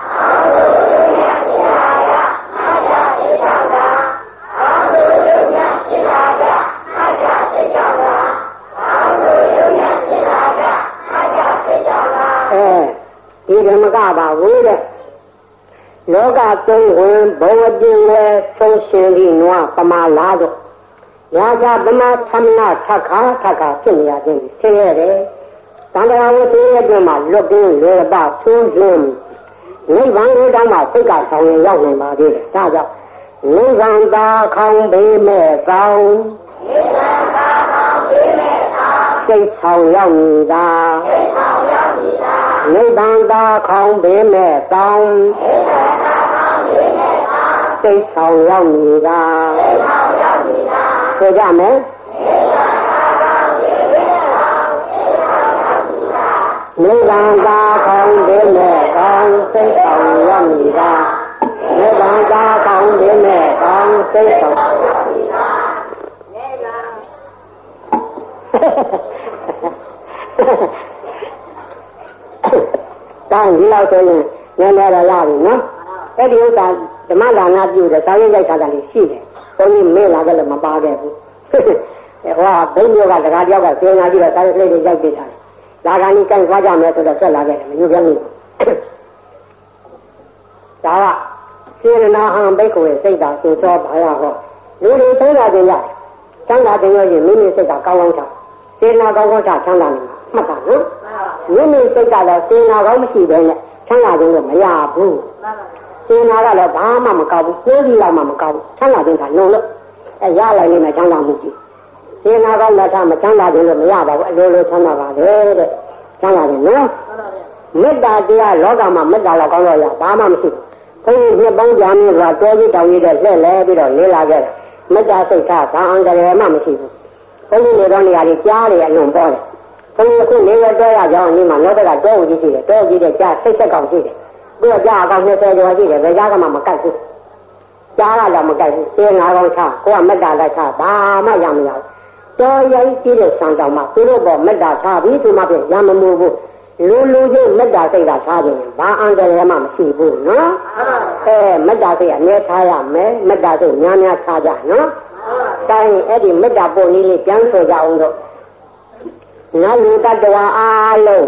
ဒီဓမ္မကပါဘူးတဲ့လောကသုံးဝင်ဘဝပြင်းလဲဆုံးရှင်ပြီးနွားပမာလာတော့ရာဇပမာသမနာထခါဖြစ်နေရခြင်းဆင်းရဲတယ်တန်ត្រာဝတ္တိရဲ့အတွင်းမှာလွတ်ကင်းလွယ်ပသုံးခြင်းနိဗ္ဗာန်ကိုတောင်းမှစိတ်ကဆောင်ရင်ရောက်နိုင်ပါသေးတယ်ဒါကြောင့်နိဗ္ဗာန်သာခေါင်းဘေးမဲ့ကောင်းနိဗ္ဗာန်သာခေါင်းဘေးမဲ့ကောင်းစိတ်ဆောင်ရောက်နေတာနိဗ္ဗာန်သာခေါင်းဘေးမဲ့ကောင်းစိတ်ဆောင်ရောက်နေတာဆိုကြမယ်နိဗ္ဗာန်သာခေါင်းဘေးမဲ့ကောင်းစိတ်ဆောင်ရောက်နေတာနိဗ္ဗာန်သာခေါင်းဘေးမဲ့ကောင်းစိတ်ဆောင်ရောက်နေတာတောင်းဒီလောက်ဆိုရင်နည်းနည်းတော့ရပြီနော်အဲ့ဒီဥစ္စာဓမ္မဒါနပြုတယ်စာရေးရိုက်ထားတာလေးရှိတယ်ဘုန်းကြီးမေ့လာကြလို့မပါခဲ့ဘူးဟိုကဘိန်းမျိုးကတကားတယောက်ကစေနာကြည့်တော့စာရေးလေးတွေရိုက်ပေးထားတယ်လာကaniiကန်သွားကြမယ်ဆိုတော့ဆက်လာခဲ့တယ်မညှို့ပြန်ဘူးဒါကစေရနာဟံဘိက္ခုရဲ့စိတ်ဓာတ်ဆိုတော့ဘာရဟောလူတွေချမ်းသာခြင်းရတယ်ချမ်းသာခြင်းရောရင်မိမိစိတ်ကကောင်းကောင်းချစေရနာကောင်းကောင်းချချမ်းသာနေမှာမှတ်ပါနော်မိမိစိတ်ကတော့စေရနာကောင်းမရှိဘဲနဲ့ချမ်းသာခြင်းတော့မရဘူးစေရနာကတော့ဘာမှမကောင်းဘူးကိုယ်ကြီးလောက်မှမကောင်းဘူးချမ်းသာခြင်းကလုံးလို့ရလိုက်နေမှချမ်းသာမှုကြီးစေရနာကောင်းတဲ့ထားမချမ်းသာခြင်းလို့မရပါဘူးအလိုလိုချမ်းသာပါလေတဲ့ချမ်းသာခြင်းနော်မေတ္တာတရားလောကမှာမေတ္တာလောက်ကောင်းတော့ရဘာမှမရှိဘူးဘုန်းကြီးနှစ်ပေါင်းကြာမျိုးကတောကြီးတောင်ကြီးတဲ့လှည့်လဲပြီးတော့လေးလာခဲ့တယ်မေတ္တာစိတ်ထားဘာအန္တရာယ်မှမရှိဘူးဘုန်းကြီးနေတော့နေရာကြီးကြားတယ်အလွန်ပေါ်တယ်ဘုန်းကြီးအခုနေရတော့ရကြောင်းဒီမှာနောက်တကတောကြီးရှိတယ်တောကြီးတဲ့ကြားစိတ်ဆက်ကောင်ရှိတယ်ပြီးတော့ကြားအကောင်20ကျော်ရှိတယ်ဘယ်ကြားကမှမကတ်ဘူးကြားကတော့မကတ်ဘူးစေငါးကောင်ချကိုကမေတ္တာလိုက်ချဘာမှရမရဘူးတော်ရိုင်းကြည့်တဲ့ဆံတောင်မှာသူတို့ပေါ်မေတ္တာထားပြီးသူမှပြန်ရမမှုဘူးလူချင်းမေတ္တာစိတ်ကထားခြင်းဘာအန္တရာယ်မှမရှိဘူးနော်မေတ္တာစိတ်အမြဲထားရမယ်မေတ္တာစိတ်များများထားကြနော်တိုင်းအဲ့ဒီမေတ္တာပုံလေးလေးပြန်ဆိုကြအောင်တော့ငါလူတ attva အားလုံး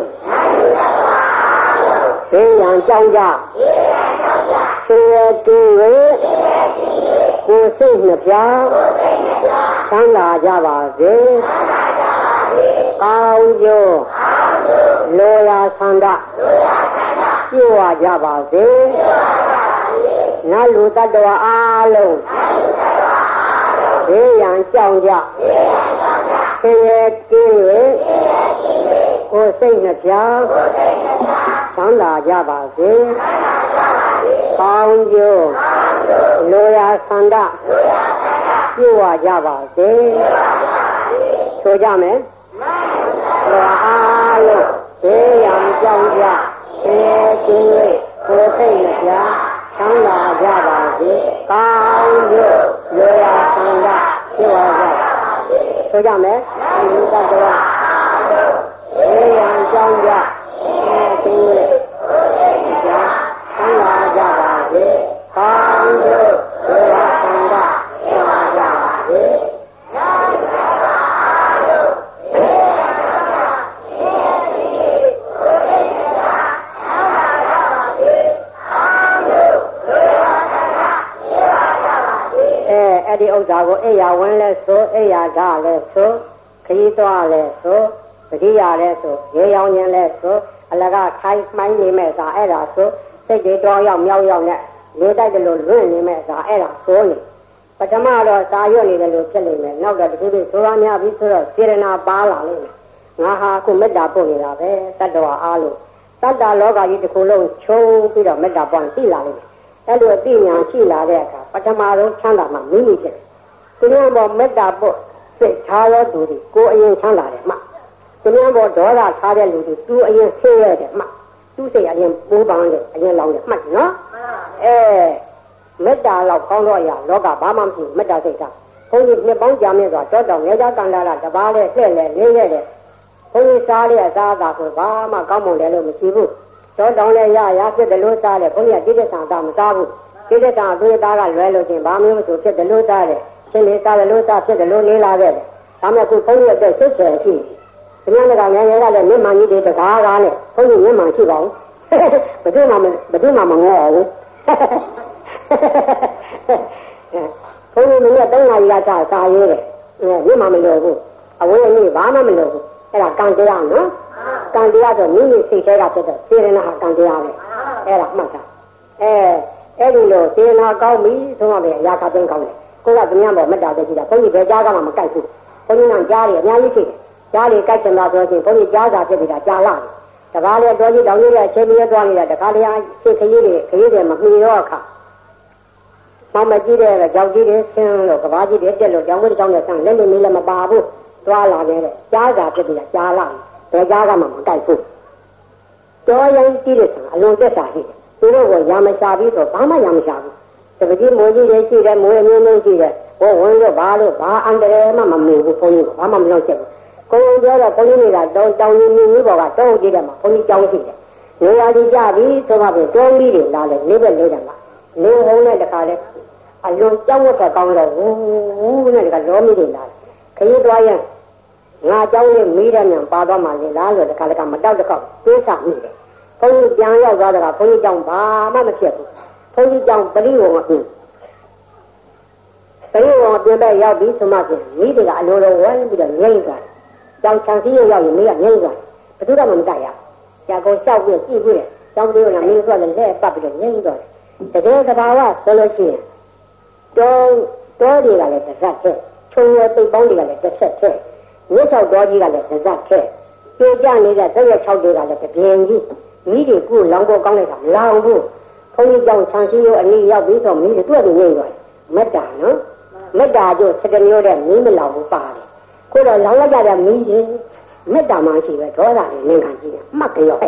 ဘေးရန်ကြောင်းကြဆေးရတူရေကိုယ်စိတ်နှပြချမ်းသာကြပါစေကောင်းကျိုးလိုရာဆန္ဒပြုဝကြပါစေငါလူတ attva အားလုံးဘေးရန်ကြောင်းကြဆေးရတူရေကိုယ်စိတ်နှပြချမ်းသာကြပါစေကောင်းကျိုးလိုရာဆန္ဒပြုဝကြပါစေဆိုကြမယ်အားလုံးဘေးရန်ကြောင်းကြဆေးကျင်း၍ကိုယ်စိတ်နှပြချမ်းသာကြပါစေကောင်းကျိုးလိုရာဆန္ဒပြုဝကြပါစေဆိုကြမယ်ဒီတတ်တော်ဘေးရန်ကြောင်းကြဆေးကျင်း၍ကိုယ်စိတ်နှပြချမ်းသာကြပါစေကောင်းကျိုးလိုရာဆန္ဒပြုဝကြပါစေအဲ့ဒီဥစ္စာကိုအိယာဝင်လဲဆိုအိယာဓာလဲဆိုခရီးသွားလဲဆိုပတိရလဲဆိုရေရောင်ခြင်းလဲဆိုအလကထိုင်းမှိုင်းနေမဲ့စာအဲ့ဒါဆိုစိတ်တွေတောင်းရောက်မြောက်ရောက်နဲ့လေတိုက်တယ်လို့လွင့်နေမဲ့စာအဲ့ဒါဆိုနေပထမတော့စာရွတ်နေတယ်လို့ဖြစ်နေမယ်နောက်တော့တခုတည်းဆိုရများပြီးဆိုတော့စေရနာပါလာလိမ့်မယ်ငါဟာအခုမေတ္တာပို့နေတာပဲတတ္တဝါအားလို့တတ္တလောကကြီးတစ်ခုလုံးချုံပြီးတော့မေတ္တာပွားသိလာလိမ့်မယ်အဲ့လိုသိညာရှိလာတဲ့အခါပထမဆုံးချမ်းသာမှမိမိဖြစ်တယ်သူများပေါ်မေတ္တာပို့စိတ်ထားရသူတွေကိုအရင်ချမ်းသာတယ်မှသူများပေါ်ဒေါသထားတဲ့လူတွေသူအရင်ဆင်းရဲတယ်မှသူစိတ်အရင်ပိုးပန်းတယ်အရင်လောင်တယ်မှတ်နော်မေတ္တာလောက်ကောင်းတော့ရလောကဘာမှမရှိမေတ္တာစိတ်ကဘုန်းကြီးနှစ်ပေါင်းကြာမြင့်စွာတောတောင်နေကြကံလာတာတပါးလဲလှဲ့လဲလေးခဲ့တယ်ဘုန်းကြီးစားရအစားအသာဆိုဘာမှကောင်းမွန်တယ်လို့မရှိဘူးတောတောင်လဲရဖြစ်တယ်လို့စားတယ်ဘုန်းကြီးကတိတိဆန်သားမစားဘူးတိတိဆန်အသွေးသားကလွဲလို့ချင်းဘာမျိုးမဆိုဖြစ်တယ်လို့စားတယ်ရှင်လေးစားတယ်လို့စားဖြစ်တယ်လို့နေလာခဲ့တယ်ဒါမဲ့ခုဘုန်းကြီးအတွက်sứcဆယ်ရှိတယ်ခင်ဗျားကများရဲကလည်းမျက်မှန်ကြီးတွေတကားကားနဲ့ဘုန်းကြီးမျက်မှန်ရှိပါဘူးဘယ်သူမှမငေါ့ဘူးဘုန်းကြီးမင်းက3နာရီကစားရဲတယ်မျက်မှန်မလို့ဘူးအဝေးအနည်းဘာမှမလို့ဘူးအဲ့ဒါကံတရားနော်ကံတရားဆိုမိမိစိတ်ထဲကဖြစ်တဲ့စေရနာကံတရားပဲအဲ့ဒါမှတ်တာအဲ့ဒီလိုစေရနာကောင်းပြီဆိုမှပဲအရာကသိမ်းကောင်းတယ်ကိုကသမ ्या ပေါ်မတ်တာပဲရှိတာဘုန်းကြီးဘယ်ကြားကမှမကြိုက်ဘူးဘုန်းကြီးကကြားတယ်အများကြီးရှိတယ်ကြားလေကြိုက်ချင်တာဆိုရင်ဘုန်းကြီးကြားစာဖြစ်နေတာကြားလာတယ်တကားလေတော်ကြီးတောင်ကြီးရဲ့ချင်းကြီးသွားနေတာတခါတည်းရှင်းခရီးတွေမမှီတော့အခါမောင်မကြီးတဲ့ကြောက်ကြီးတွေဆင်းလို့ကဘာကြီးတွေတက်လို့ကြောင်ဝင်းကြောင်နဲ့ဆန်းလက်နေလည်းမပါဘူးသွားလာနေတဲ့ကြားစာဖြစ်နေတာကြားလာဘယ်ကြားကမှမကြိုက်ဘူးတော်ရင်ကြီးတဲ့ဆန်းအလုံးသက်စာရှိတယ်သူတို့ကရာမရှာပြီးတော့ဘာမှရာမရှာဘူးတပည့်မိုးကြီးတွေရှိတယ်မိုးအမျိုးမျိုးရှိတယ်ဟောဝင်လို့ဘာအန္တရာယ်မှမမြင်ဘူးဘုန်းကြီးကဘာမှမလုပ်ချက်ဘူးကိုယ်ပြောတော့ဘုန်းကြီးတွေကတောင်းရင်းကြီးပေါ်ကတောင်းကြည့်တယ်မှာဘုန်းကြီးကြောင်းရှိတယ်နေရာကြီးကြပြီဆိုမှပဲတောင်းပြီးတွေလာတယ်လေးပဲလေးတယ်မှာနေဟုံးနဲ့တခါလဲအလုံးကြောင်းဝတ်ကကောင်းတော့ဝူးနဲ့တခါလောမိတွေလာတယ်ခရီးသွားရင်ငါကြောင်းလေးမိတဲ့မြန်ပါသွားမှလေလားဆိုတခါတခါမတောက်တကောက်တွေးစားမိတယ်ဘုန်းကြီးပြန်ရောက်သွားတော့ဘုန်းကြီးကြောင်းဘာမှမဖြစ်ဘူးဘုန်းကြီးကြောင်းပရိဝုံအပြင်ပရိဝုံအပြင်ပဲရောက်ပြီးဆိုမှပြန်မိတွေကအလိုလိုဝဲပြီးတော့ငြိမ့်သွားကြောင်ချန်စီရောက်ရင်မိကငြိမ့်သွားဘယ်သူမှမကြိုက်ရကြာကိုလျှောက်ပြီးကြည့်ပြီးတယ်ကြောင်လေးကလည်းမိဆိုလည်းလက်ပတ်ပြီးတော့ငြိမ့်သွားတယ်တကယ်သဘာဝဆိုလို့ရှိရင်တောတွေကလည်းတစ်ဆက်ထဲချုံရသိပ်ပေါင်းတွေကလည်းတစ်ဆက်ထဲမြစ်ချောက်တောကြီးကလည်းတစ်ဆက်ထဲကျေကြနေတဲ့ဆက်ရ6တွေကလည်းတပြင်းကြီးမိတွေကုလောင်ပေါ်ကောင်းလိုက်တာမလောင်ဘူးဘုန်းကြီးကြောင့်ချန်စီရောအနည်းရောက်ပြီးတော့မိတွေတွေ့နေနေသွားတယ်မေတ္တာနော်မေတ္တာကျ7မျိုးတဲ့မီးမလောင်ဘူးပါတယ်ကိုယ်တော့လောင်လိုက်ကြတဲ့မီးကြီးမေတ္တာမှရှိပဲဒေါသနဲ့နေခံကြည့်တယ်မှတ်ကြရော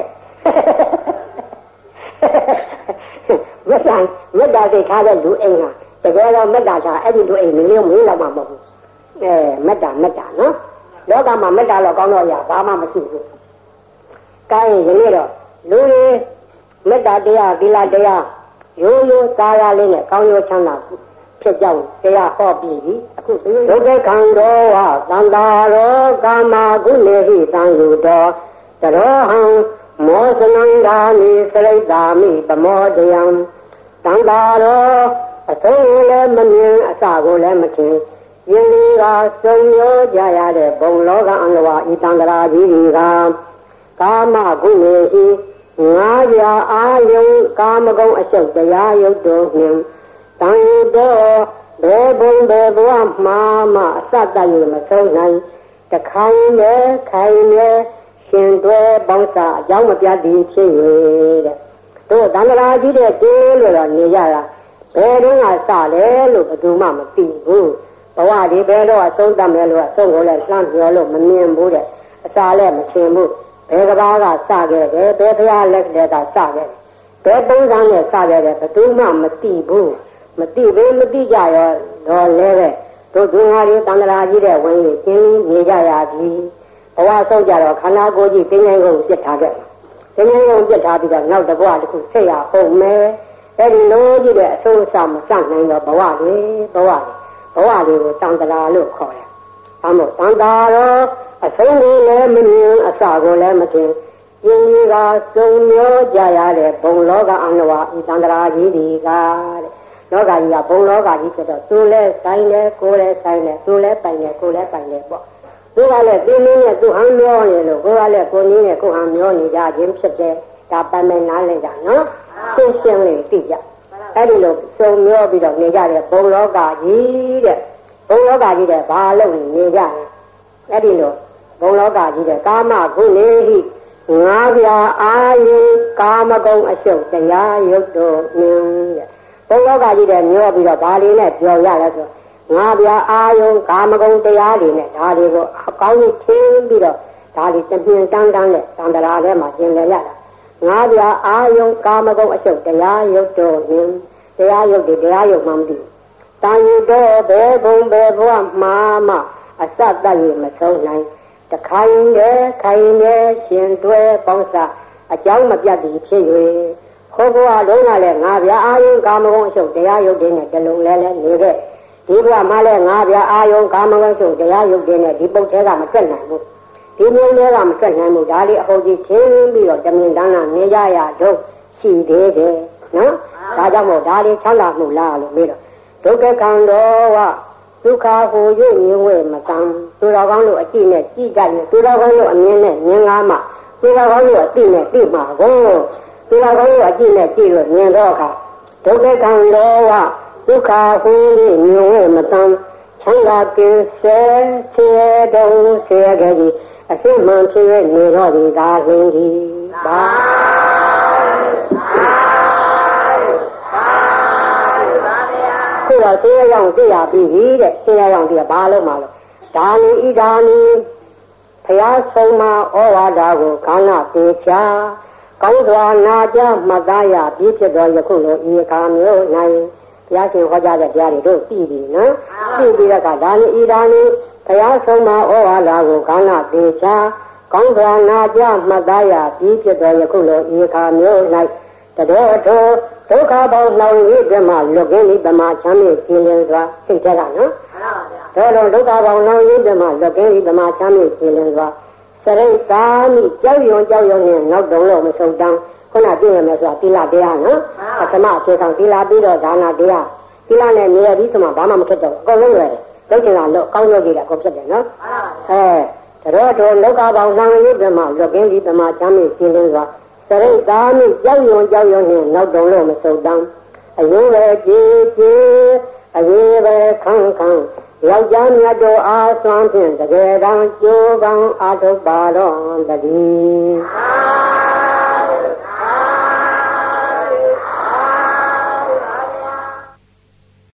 မေတ္တာသိထားတဲ့လူအိမ်ကတကယ်တော့မေတ္တာထားအဲ့ဒီလူအိမ်မင်းလေးမင်းလောက်မှမဟုတ်ဘူးမေတ္တာနော်လောကမှာမေတ္တာတော့ကောင်းတော့ရဘာမှမရှိဘူးကိုင်းရင်ဒီတော့လူတွေမေတ္တာတရားသီလတရားရိုးရိုးသားရလေးနဲ့ကောင်းရိုးချမ်းသာဖြစ်ကြောင်းတရားဟောပြီးပြီအခုဒုက္ခခံတော်ဝသံသာရောကာမဂုဏေဟိသံယုတော်တရောဟံမောစနန္ဒာနိစရိတာမိပမောတယံသံသာရောအဆုံးလည်းမမြင်အစကိုလည်းမထင်ယင်းဒီကစုံရောကြရတဲ့ဘုံလောကအံလဝဤတံ္ဍရာကြီးကကာမဂုဏေဟိငါးပြာအာယုံကာမဂုဏ်အရှုပ်တရားယုတ်တို့နှင့်တန်တော်ဘယ်ဘုံဘယ်ဘဝမှာမှအစတတ်ရမဆုံးနိုင်တခိုင်နဲ့ခိုင်နဲ့ရှင်တွဲပေါင်းစားအကြောင်းမပြတ်သည်ဖြစ်၍တဲ့တို့သံဃာကြီးတဲ့ကျင်းလို့တော့နေကြတာဘယ်တော့ကစလဲလို့ဘယ်သူမှမသိဘူးဘဝဒီဘယ်တော့အဆုံးတတ်မယ်လို့အဆုံးကိုလည်းလှမ်းပြောလို့မမြင်ဘူးတဲ့အစာလည်းမထင်ဘူးဘယ်ကဘာကစခဲ့တယ်ဘယ်ဘုရားလက်ထက်ကစခဲ့တယ်ဘယ်ပုံစံနဲ့စခဲ့တယ်ဘယ်သူမှမသိဘူးမသိဘဲမသိကြရောတော့လဲပဲတို့သူငါတွေတန်တရာကြီးတဲ့ဝင်ကြီးကျင်းနေကြရပြီဘဝဆုံးကြတော့ခန္ဓာကိုယ်ကြီးပညာကိုပြစ်ထားခဲ့ပညာကိုပြစ်ထားပြီးတော့နောက်တစ်ဘဝတစ်ခုဆက်ရအောင်မယ်အဲ့ဒီလိုကြီးတဲ့အဆုံးအစမစနိုင်တော့ဘဝတွေကိုတန်တရာလို့ခေါ်တယ်ဒါမို့တန်တရာတော့အဆုံးကိုလည်းမမြင်အစကိုလည်းမထင်ယင်းကြီးကစုံမျိုးကြရတဲ့ဘုံလောကအနဝဤတန္တရာကြီးတွေကတဲ့လောကကြီးကဘုံလောကကြီးဆိုတော့သူလည်းဆိုင်တယ်ကိုယ်လည်းဆိုင်တယ်သူလည်းပိုင်တယ်ကိုယ်လည်းပိုင်တယ်ပေါ့သူကလည်းပြင်းပြင်းနဲ့သူဟန်မျောနေလို့ကိုယ်ကလည်းကိုယ်နည်းနဲ့ကိုယ်ဟန်မျောနေကြခြင်းဖြစ်တယ်ဒါပိုင်ပိုင်နားလည်ကြနော်ရှင်းရှင်းလေးသိကြအဲ့ဒီလိုစုံမျိုးပြီးတော့နေကြတဲ့ဘုံလောကကြီးတဲ့ဘုံလောကကြီးတဲ့ဘာလို့နေကြလဲအဲ့ဒီလိုဘုံလောကကြီးတဲ့ကာမဂုဏေဟိငါးပြာအာယုကာမဂုဏ်အရှုပ်တရားယုတ်တို့နှင်းတဲ့ဘုံလောကကြီးတဲ့မျောပြီးတော့ဘာလေးနဲ့ပြောရလဲဆိုငါးပြာအာယုကာမဂုဏ်တရားတွေနဲ့ဒါတွေကိုအကောင်းကြီးထင်းပြီးတော့ဒါတွေတပြင်းတန်းတန်းနဲ့တန်တရာထဲမှာကျင်လည်ရတာငါးပြာအာယုကာမဂုဏ်အရှုပ်တရားယုတ်တို့နှင်းတရားယုတ်တွေတရားယုတ်မှမသိတတန်ယူတော့ဘယ်ဘုံဘယ်ဘဝမှာမှအစတတ်ရမဆုံးနိုင်တခိုင်ရဲ့ခိုင်ရဲ့ရှင်တွဲပေါင်းစားအကြောင်းမပြတ်သည်ဖြစ်၍ခေါ်ဘဝလုံးကလည်းငါဗျာအာယုကာမဂုဏ်အရှုပ်တရားယုတ်တဲ့နဲ့တလုံးလဲလဲနေတဲ့ဒီဘဝမှာလည်းငါဗျာအာယုကာမဂုဏ်အရှုပ်တရားယုတ်တဲ့နဲ့ဒီပုတ်သေးကမထွက်နိုင်ဘူးဒီမျိုးတွေကမထွက်နိုင်ဘူးဒါလေးအဟုတ်ကြီးချင်းပြီးတော့တမင်တန်းလာနေကြရတော့ရှိသေးတယ်နော်ဒါကြောင့်မို့ဒါလေးချမ်းသာမှုလားလို့မေးတော့ဒုက္ခကံတော်ဝဒုက္ခဟူ၍မြင်ဝဲမကံသူတော်ကောင်းတို့အကြည့်နဲ့ကြည့်ကြတယ်သူတော်ကောင်းတို့အမြင်နဲ့မြင်ကားမှသူတော်ကောင်းတို့အသိနဲ့သိမှာကိုသူတော်ကောင်းတို့အကြည့်နဲ့ကြည့်လို့မြင်တော့အခါဒုက္ခကံတော်ဝဒုက္ခဟူ၍မြင်ဝဲမကံချမ်းသာကင်းဆဲဆဲတုံးဆဲကြကြီးအစစ်မှန်ဖြစ်၍နေတော့ဒီသာလင်းကြီးပါခုတော့ဆင်းရဲအောင်သိရပြီတဲ့ဆင်းရဲအောင်သိရဘာလို့မှလဲဒါနီဣဒါနီဘုရားဆုံးမဩဝါဒကိုခန္ဓာပေချာကောင်းစွာနာကြမှတ်သားရပြီးဖြစ်တော်ယခုလိုဤအခါမျိုး၌ဘုရားရှင်ဟောကြားတဲ့တရားတွေတို့သိပြီနော်သိပြီးတော့ကဒါနီဣဒါနီဘုရားဆုံးမဩဝါဒကိုခန္ဓာပေချာကောင်းစွာနာကြမှတ်သားရပြီးဖြစ်တော်ယခုလိုဤအခါမျိုး၌တတော်တော်ဒုက္ခပေါင်းလောင်ရည်ပြမလွတ်ကင်းဤပမာချမ်းမြေကျင်းလင်းစွာသိကြတာနော်တော်တော်ဒုက္ခပေါင်းလောင်ရည်ပြမလွတ်ကင်းဤပမာချမ်းမြေကျင်းလင်းစွာစရိတ်သာမိကြောက်ရွံနဲ့နောက်တုံးလို့မဆုံးတန်းခုနပြည့်ရမယ်ဆိုတာသီလတရားနော်ပထမအခြေခံသီလပြီးတော့ဒါနတရားသီလနဲ့နေရပြီးဆိုမှဘာမှမဖြစ်တော့အကုန်လုံးရတယ်လုပ်ချင်တာလို့ကောင်းလုပ်ကြည့်တာကိုဖြစ်တယ်နော်တော်တော်ဒုက္ခပေါင်းလောင်ရည်ပြမလွတ်ကင်းဤပမာချမ်းမြေကျင်းလင်းစွာစရိတ်သာမိကြောက်ရွံနဲ့နောက်တုံးလို့မဆုံးတန်းအရေးပဲကြည်အရေးပဲခန်းယောက်ျားမြတ်တို့အားသွမ်းဖြင့်တကယ်တမ်းကြိုးပမ်းအားထုတ်ပါတော့တည်း